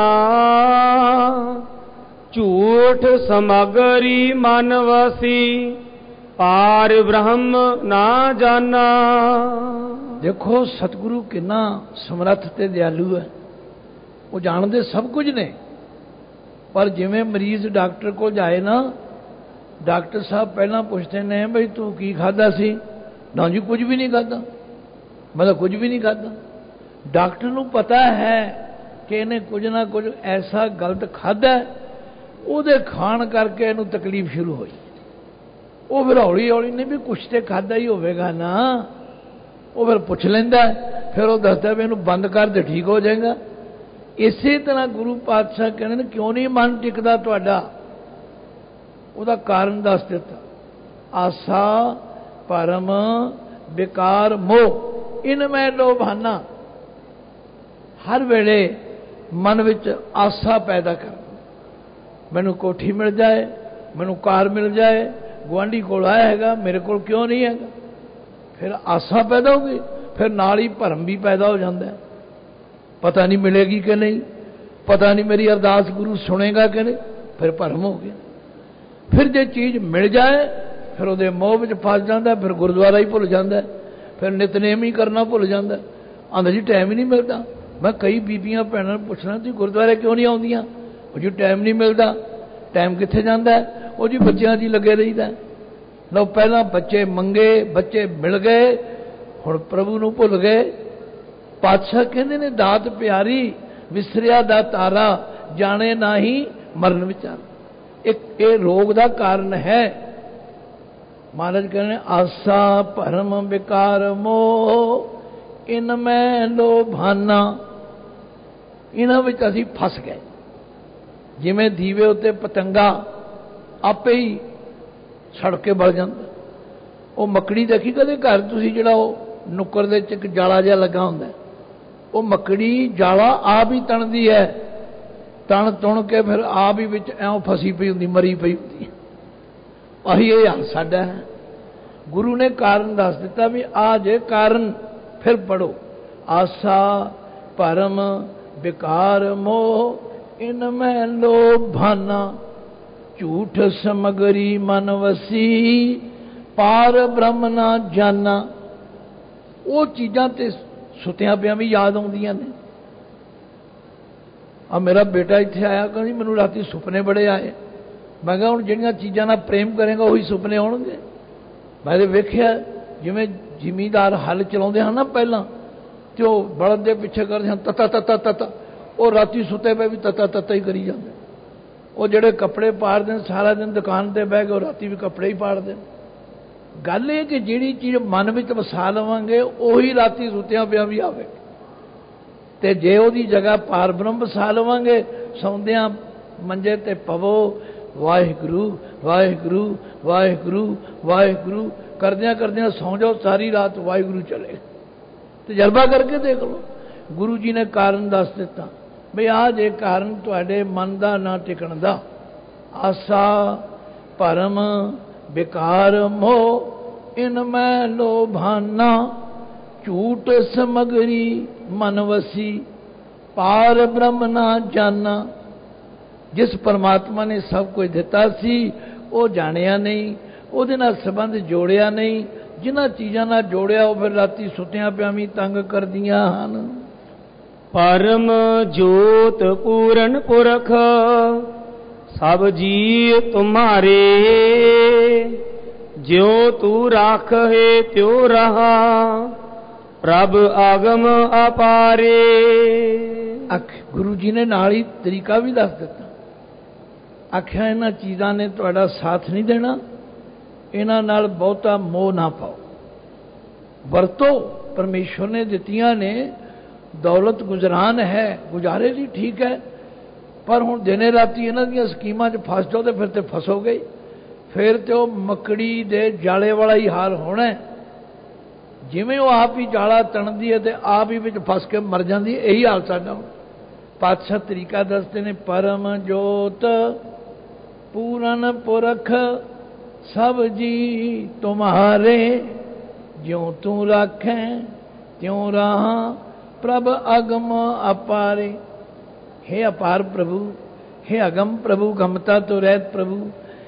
झूठ समगरी मन वसी, पार ब्रह्म ना जाना। देखो सतगुरु कितना समर्थ ते दयालु है, वो जानते सब कुछ ने। पर जिमें मरीज डॉक्टर को जाए ना, डॉक्टर साहब पहला पूछते ने भाई तू की खादा सी? ना जी कुछ भी नहीं खाता, मतलब कुछ भी नहीं खाता। डॉक्टर नूं पता है कि इन्हें कुछ ना कुछ ऐसा गलत खादा, उहदे खाण करके इनू तकलीफ शुरू हुई। वो फिर हौली हौली ने भी कुछ तो खादा ही होवेगा ना, वो फिर पुछ लेंदा, फिर वो दसदा भी इनू बंद कर दे ठीक हो जाएगा। इसी तरह गुरु पातशाह कहते हैं क्यों नहीं मन टिकदा तुहाडा, ਉਹਦਾ कारण दस दिता। आसा परम बेकार मोह, इनमें लोभाना। हर वेले मन विच आसा पैदा कर, मैनू कोठी मिल जाए, मैनू कार मिल जाए, गुआढ़ी कोल आया हैगा मेरे कोल क्यों नहीं हैगा, फिर आसा पैदा हो गई, फिर नाल ही भरम भी पैदा हो जाता है। पता नहीं मिलेगी कि नहीं, पता नहीं मेरी अरदास गुरु सुनेगा कि नहीं, फिर भरम हो गया। फिर जो चीज़ मिल जाए फिर वो मोह में फस जाता है, फिर गुरुद्वारा ही भुल जाता है, फिर नितनेम ही करना भुल जाता है। आंदा जी टाइम ही नहीं मिलता। मैं कई बीबियां भैनों पूछना जी गुरुद्वारे क्यों नहीं आउंदियां? वो जी टाइम नहीं मिलता। टाइम कित्थे जाता है? वो जी बच्चों जी लगे रहीदा। लो पहला बच्चे मंगे, बच्चे मिल गए, हुण प्रभु नूं भुल गए। पातशाह कहंदे ने दात प्यारी विसरिया दा तारा, जाने ना ही मरण विचार। एक ये रोग का कारण है। महाराज कहने आसा परम विकार मोह, इनमें लोभाना। इन्हां विच असीं फस गए। जिवें दीवे उत्ते पतंगा आपे ही सड़ के बल जांदा। वो मकड़ी देखी कदे घर तुसीं जिहड़ा वो नुक्कर दे विच इक जाला जिहा लगा हुंदा, वो मकड़ी जाला आप ही तणदी है, तण तुण के फिर आप ही विच ऐं फसी पई हुंदी, मरी पई हुंदी। अही ये हाल साडा है। गुरु ने कारण दस दिता भी आ जे कारण। फिर पढ़ो, आसा भरम विकार मोह इनमें लोभाना, झूठ समगरी मन वसी पार ब्रह्म ना जाना। वो चीज़ां ते सुत्या पिया भी याद आउंदियां ने। आ मेरा बेटा इत्थे आया, कहंदी मैनूं राती सुपने बड़े आए। मैं कहा हुण जिहड़ियां चीज़ां नाल प्रेम करेगा उही सुपने आउणगे। मैं वेख्या जिवें जिमीदार हल चलाउंदे हन ना पहलां, ते वो बलद दे पिछे करदे हन तता तता तता, वो राती सुते पे भी तता तता ही करी जांदे। वो जिहड़े कपड़े पाड़दे ने सारा दिन दुकान ते बह के राती भी कपड़े ही पाड़दे। गल ये कि जिहड़ी चीज़ मन विच वसा लवांगे उही राती सुत्या पिया भी आवे, ते जे उहदी जगह पार ब्रह्म वसा लवांगे सौंदियां मंजे ते पवो वाहिगुरू वाहिगुरू वाहिगुरू वाहिगुरू करदियां करदियां सौ जाओ, सारी रात वाहिगुरू चले। तजर्बा करके देख लो। गुरु जी ने कारण दस दिता भी आ जे कारण तुहाडे मन दा ना टिकण दा, आसा भरम विकार मोह इनमें लोभाना, झूठ समगरी मन वसी पार ब्रह्म ना जाना। जिस परमात्मा ने सब कुछ दिता सी वो जानिया नहीं, ਉਹਦੇ ਨਾਲ संबंध जोड़िया नहीं। जिन्हां चीज़ां नाल जोड़िया वो फिर राती सुत्तियां पिया भी तंग करदियां हन। परम जोत पूरन पुरख सब जी तुम्हारे, ज्यो तू राख है त्यो रहा प्रभ आगम अपारे। अख गुरु जी ने नाल ही तरीका भी दस दिता। आख्या इन्हां चीज़ां ने तुहाडा साथ नहीं देना, इन्हां नाल बहुता मोह ना पाओ। वरतो परमेश्वर ने दित्तियां ने, दौलत गुजरान है, गुजारे जी ठीक है, पर हुण दिने राती इन्हां दीयां स्कीमां च फस जाओ तो फिर तो फसोगे ही। फिर तो मकड़ी दे जाले वाला ही हाल होना है। जिवें वो आप ही जाला तणदी है तो आप ही विच फस के मर जाती है। यही हाल साडा। पातशाह तरीका दसते ने, परम जोत पूरन पुरख सब जी तुम्हारे, ज्यों तू राखें त्यों रहा प्रभ अगम अपारे। हे अपार प्रभु, हे अगम प्रभु, गमता तो रहत प्रभु,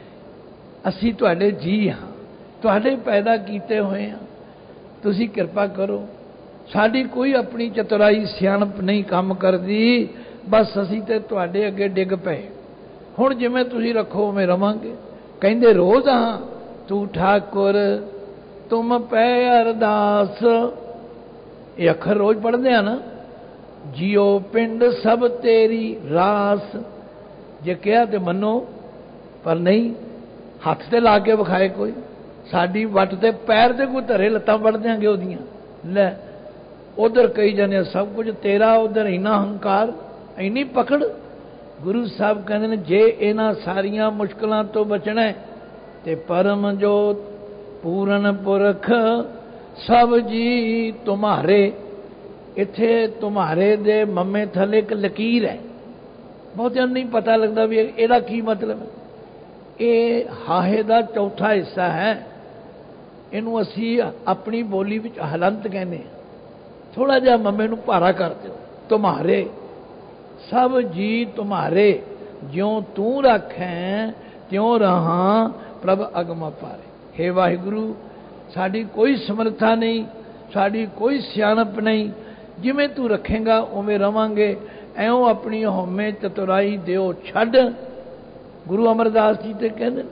असी तुहाडे जी हाँ, तुहाडे पैदा कीते होए हाँ। तुसी किरपा करो। साडी कोई अपनी चतुराई सियाणप नहीं काम करदी, बस असी ते तुहाडे अगे डिग पए। हुण जिवें तुसी रखो उवें रवांगे। कहंदे रोज हाँ तू ठाकुर तुम पै अरदास। ये अखर रोज पढ़दे हैं ना। जियो पिंड सब तेरी रास। जे कहा तो मनो, पर नहीं हथ ते ला के विखाए कोई। साडी वट ते पैर ते कोई धरे लत्तां वड़ देंगे ओदियां। लै उधर कही जाने सब कुछ तेरा, उधर इन्ना हंकार इन्नी पकड़। गुरु साहब कहते हैं जे इन्हां सारियां मुश्किलों तो बचना है ते परम जोत पूरन पुरख सब जी तुम्हारे। इत्थे तुम्हारे दे मम्मे थले एक लकीर है, बहुत नहीं पता लगता भी एदा की मतलब है। ये हाहे दा चौथा हिस्सा है। इनू असी अपनी बोली विच हलंत कहने। थोड़ा जिहा मम्मे नू भारा कर दो। तुम्हारे सब जी तुम्हारे, ज्यों तू रखें त्यों रहा प्रभ अगम अपारे। हे वाहिगुरु, साड़ी कोई समर्था नहीं, साड़ी कोई सियाणप नहीं। जिमें तू रखेगा उवें रवांगे। ऐं अपनी हौमे चतुराई दिओ छड्ड। गुरु अमरदास जी ते कहंदे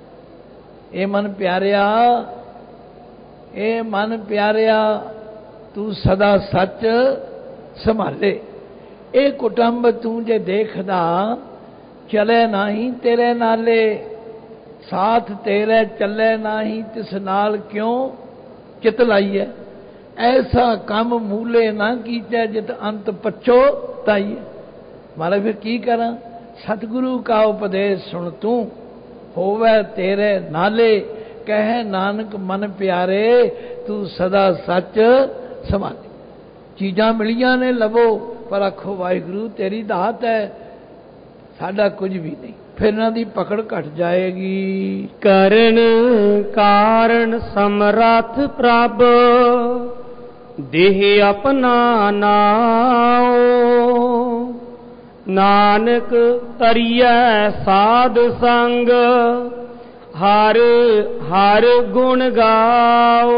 ए मन प्यारिया, ए मन प्यारिया, तू सदा सच संभाले। ए कुटुंब तू जे देखदा चले नाही तेरे नाले, साथ तेरे चले नाही तिस नाल क्यों चित लाइए। ऐसा कम मूले ना कीचे जित अंत पछो ताइए। महाराज फिर की करा? सतगुरु का उपदेश सुन तू, होवे तेरे नाले, कह नानक मन प्यारे, तू सदा सच संभाले। चीज़ां मिलियां ने लवो, पर आखो वाहिगुरु तेरी दात है, साडा कुछ भी नहीं। फिर इन्हां दी पकड़ घट जाएगी। करण कारण समरथ प्रभ, देह अपना नाओ, नानक तरिया साध संग, हर हर गुण गाओ।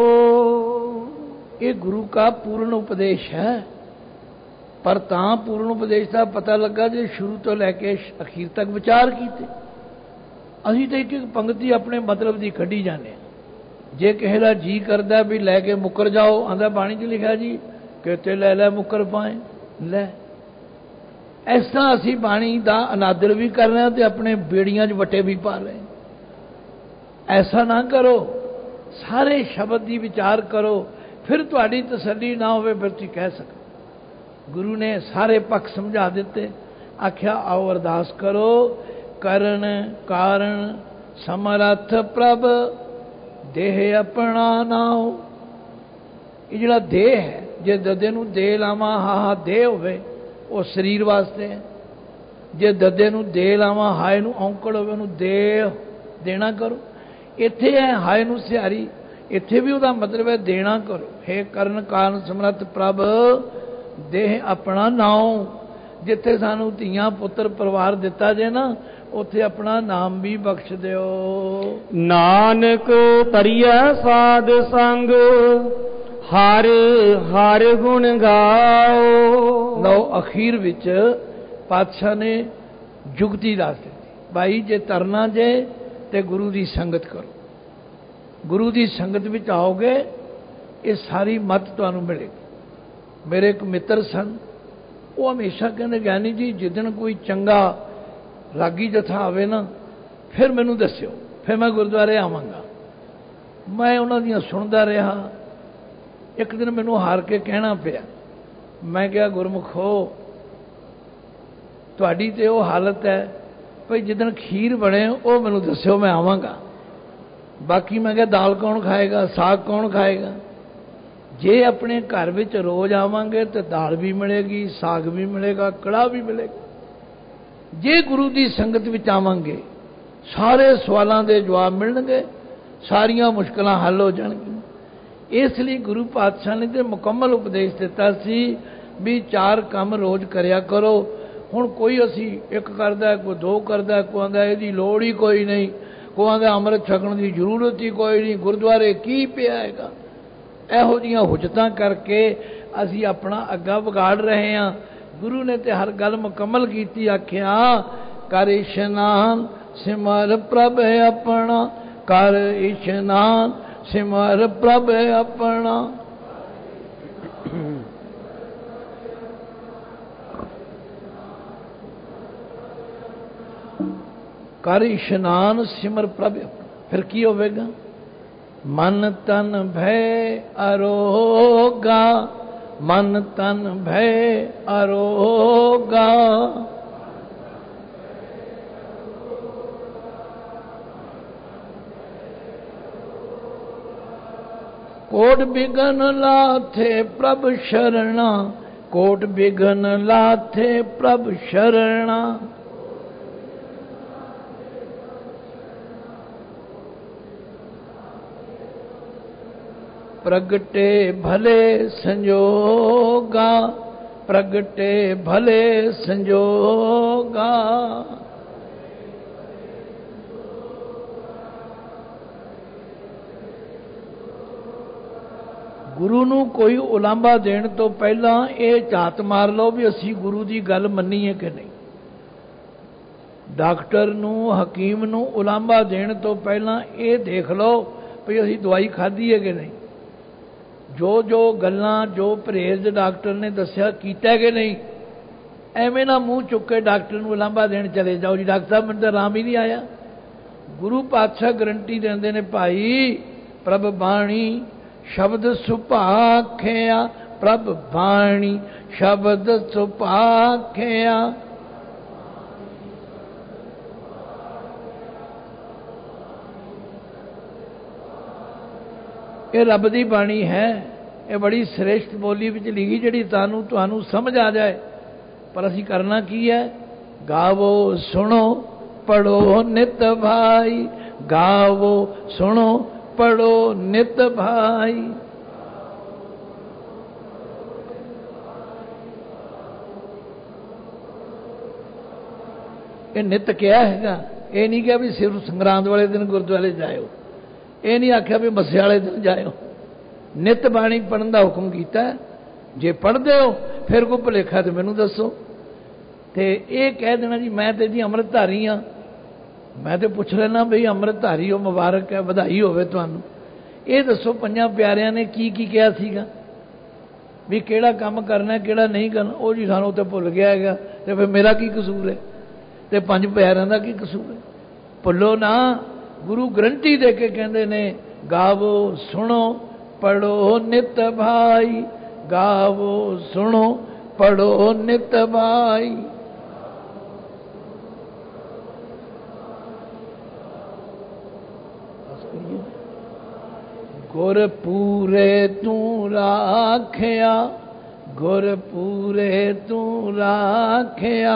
ये गुरु का पूर्ण उपदेश है। पर तां पूर्ण उपदेश का पता लगा जो शुरू तो लैके अखीर तक विचार कीते। असीं तो एक एक पंक्ति अपने मतलब की कढ़ी जाने। जे किसी का जी करता भी लैके मुकर जाओ, आंदा बाणी च लिखा जी कहते लै लै मुकर पाए लै। इस तरह असीं बाणी का अनादर भी कर रहे हैं तो अपने बेड़ियां च वटे भी पा रहे हैं। ऐसा ना करो, सारे शब्द की विचार करो, फिर तुहाडी तसल्ली ना होवे फिर तुसीं कह सको। गुरु ने सारे पक्ष समझा दिते। आख्या आओ अरदास करो, करण कारण समरथ प्रभ, देह अपना नाओ। ये जिहड़ा देह है, जे ददे नूं दे लावां हा हा देह होवे वो शरीर वास्ते है। जे ददे नूं दे लावां हाय नूं औंकड़ होवे उहनूं देह देना करो। इत्थे है हाय नूं सिहारी, इत्थे भी उहदा मतलब है देना करो। हे करण कारण समरथ प्रभ, देह अपना नाओ। जिथे सानू धीआं पुत्र परिवार दिता जे ना, उथे अपना नाम भी बख्श दिओ। नानक तरिया साध संग, हर हर गुण गाओ। लो अखीर विच पातशाह ने जुगती दस दी, भाई जे तरना जे ते गुरु की संगत करो। गुरु की संगत विच आओगे, ये सारी मत तुहानू मिलेगी। मेरे एक मित्र सन, वो हमेशा कहते ज्ञानी जी जिदन कोई चंगा रागी जथा आवे ना, फिर मैनू दस्यो, फिर मैं गुरुद्वारे आवांगा। मैं उन्होंने सुनता रहा। एक दिन मैनू हार के कहना पिया। मैं क्या गुरमुखो, तुहाडी ते वो हालत है भाई जिदन खीर बने वो मैनू दस्यो, मैं आवांगा। बाकी मैं क्या दाल कौन खाएगा, साग कौन खाएगा। जे अपने घर विच रोज आवांगे तो दाल भी मिलेगी, साग भी मिलेगा, कड़ा भी मिलेगा। जे गुरु की संगत विच आवांगे, सारे सवालों के जवाब मिलणगे, सारियां मुश्किलां हल हो जाणगियां। इसलिए गुरु पातशाह ने तो मुकम्मल उपदेश दिता सी भी चार काम रोज करया करो। हुण कोई असी एक करदा, कोई दो करदा, कोई आंदा इहदी लोड़ ही कोई नहीं, कोई आंदा अमृत छकण की जरूरत ही कोई नहीं, गुरुद्वारे की पिया हैगा। ਇਹੋ ਜਿਹੀਆਂ ਹੁਜਤਾਂ ਕਰਕੇ ਅਸੀਂ ਆਪਣਾ ਅੱਗਾ ਵਿਗਾੜ ਰਹੇ ਹਾਂ। गुरु ने तो हर गल मुकम्मल की। आख्या कर इशनान सिमर प्रभ अपना, कर इशनान सिमर प्रभ अपना। कर इशनान सिमर प्रभ अपना। फिर की होवेगा? मन तन भय अरोगा, मन तन भय अरोगा। कोट बिघन लाथे प्रभ शरणा, कोट बिघन लाथे प्रभ शरणा। प्रगटे भले संजोगा, प्रगटे भले संजोगा। गुरु नूं कोई उलांबा देण तो पहला ये झात मार लो भी असी गुरु की गल मन्नी है कि नहीं। डॉक्टर नूं हकीम नूं उलांबा देण तो पहला ये देख लो भी असी दवाई खाधी है कि नहीं। जो जो गल्लां जो परहेज डॉक्टर ने दस्या कीता कि नहीं। एवें ना मूँह चुक के डॉक्टर नूं उलांबा देण चले जाओ जी डॉक्टर साहब मैनूं तां आराम ही नहीं आया। गुरु पातशाह गारंटी देंदे ने भाई प्रभ बाणी शब्द सुभाखिया, प्रभ बाणी शब्द सुपाख्या। ये रब दी बाणी है, ये बड़ी श्रेष्ठ बोली विच लिखी जिहड़ी तानू तुहानू समझ आ जाए। पर असीं करना की है? गावो सुनो पढ़ो नित भाई, गावो सुनो पढ़ो नित भाई। ये नित क्या हैगा? ये नहीं कहा भी सिर्फ संग्रांद वाले दिन गुरुद्वारे जाओ, ये नहीं आख्या भी मस्से वाले दिन जाओ। नित बाणी पढ़न का हुक्म किया। जे पढ़ते हो फिर कोई भुलेखा तो मैनू दसो। तो ये कह देना जी मैं तो जी अमृतधारी हाँ, मैं तो पूछ लेना बई अमृतधारी हो, मुबारक है, बधाई होवे तुहानू। ये दसो पंजां प्यारियां ने की की कहा सीगा भी किहड़ा काम करना किहड़ा नहीं करना? वो जी सानू तो भुल गया है, तो फिर मेरा की कसूर है? तो पंज प्यारियां का की कसूर है? भुलो ना। गुरु गरंटी दे के कहते ने गावो सुनो पढ़ो नित भाई, गावो सुनो पढ़ो नित भाई। गुर पूरे तू राखिया, गुर पूरे तू राखिया।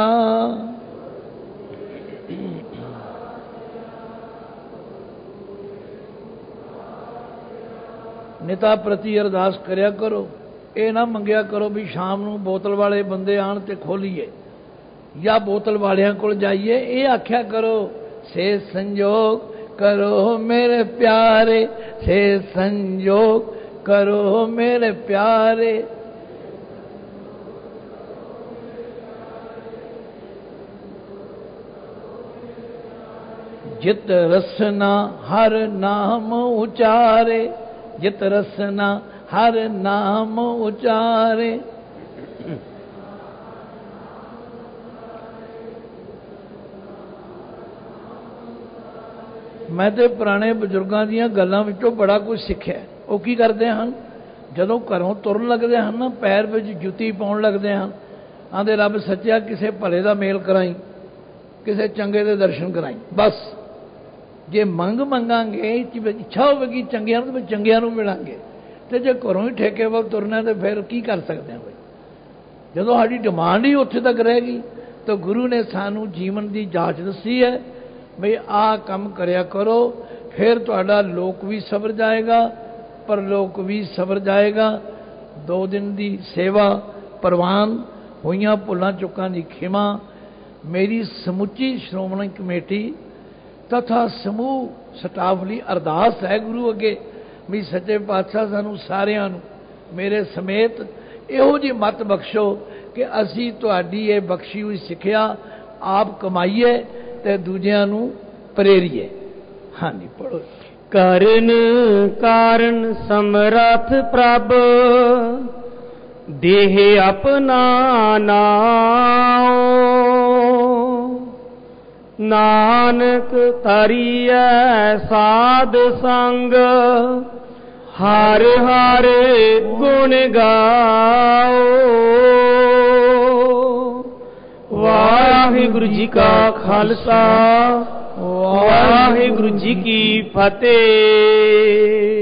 निता प्रति अरदास करया करो। ये ना मंगया करो भी शाम नूं बोतल वाले बंदे आण ते खोलीए या बोतल वालियां कोल जाइए। ये आख्या करो से संजोग करो मेरे प्यारे, से संजोग करो मेरे प्यारे। जित रसना हर नाम उचारे, जित रसना हर नाम उचारे। मैं तो पुराने बजुर्गों दीयां गल्लां विचों बड़ा कुछ सीखिया। वो की करते हैं जदों घरों तुरन लगते हैं ना, पैर विच जुत्ती पाउण लगते हैं, आंदे रब सच्चा किसे भले दा मेल कराई, किसे चंगे दे दर्शन कराई। बस जे मंग मंगांगे, इच्छा होगी चंगियां नूं, चंगियां नूं मिलांगे। तो जे घरों ही ठेके वाल तुरना तो फिर की कर सकते हैं? भाई जदों साडी डिमांड ही उत्थे तक रहेगी, तो गुरु ने सानू जीवन की जांच दसी है बई आ काम करया करो, फिर तुहाडा लोक भी सवर जाएगा, परलोक भी सवर जाएगा। दो दिन की सेवा प्रवान होइयां भुलां चुकां दी खिमा। मेरी समुची श्रोमणी कमेटी तथा समूह स्टाफ लई अरदास है गुरु अगे भी सच्चे पातशाह सानू सारियां नू मेरे समेत इहो जी मत बख्शो कि असी तुहाडी ये बख्शी हुई सिक्ख्या आप कमाईए ते दूजियां नू प्रेरिए। हाँ जी पढ़ो। करन कारण समरथ प्रभ देह अपना नाओ, नानक तरियै साध संग हर हर गुण गाओ। वाहिगुरु जी का खालसा, वाहिगुरु जी की फतेह।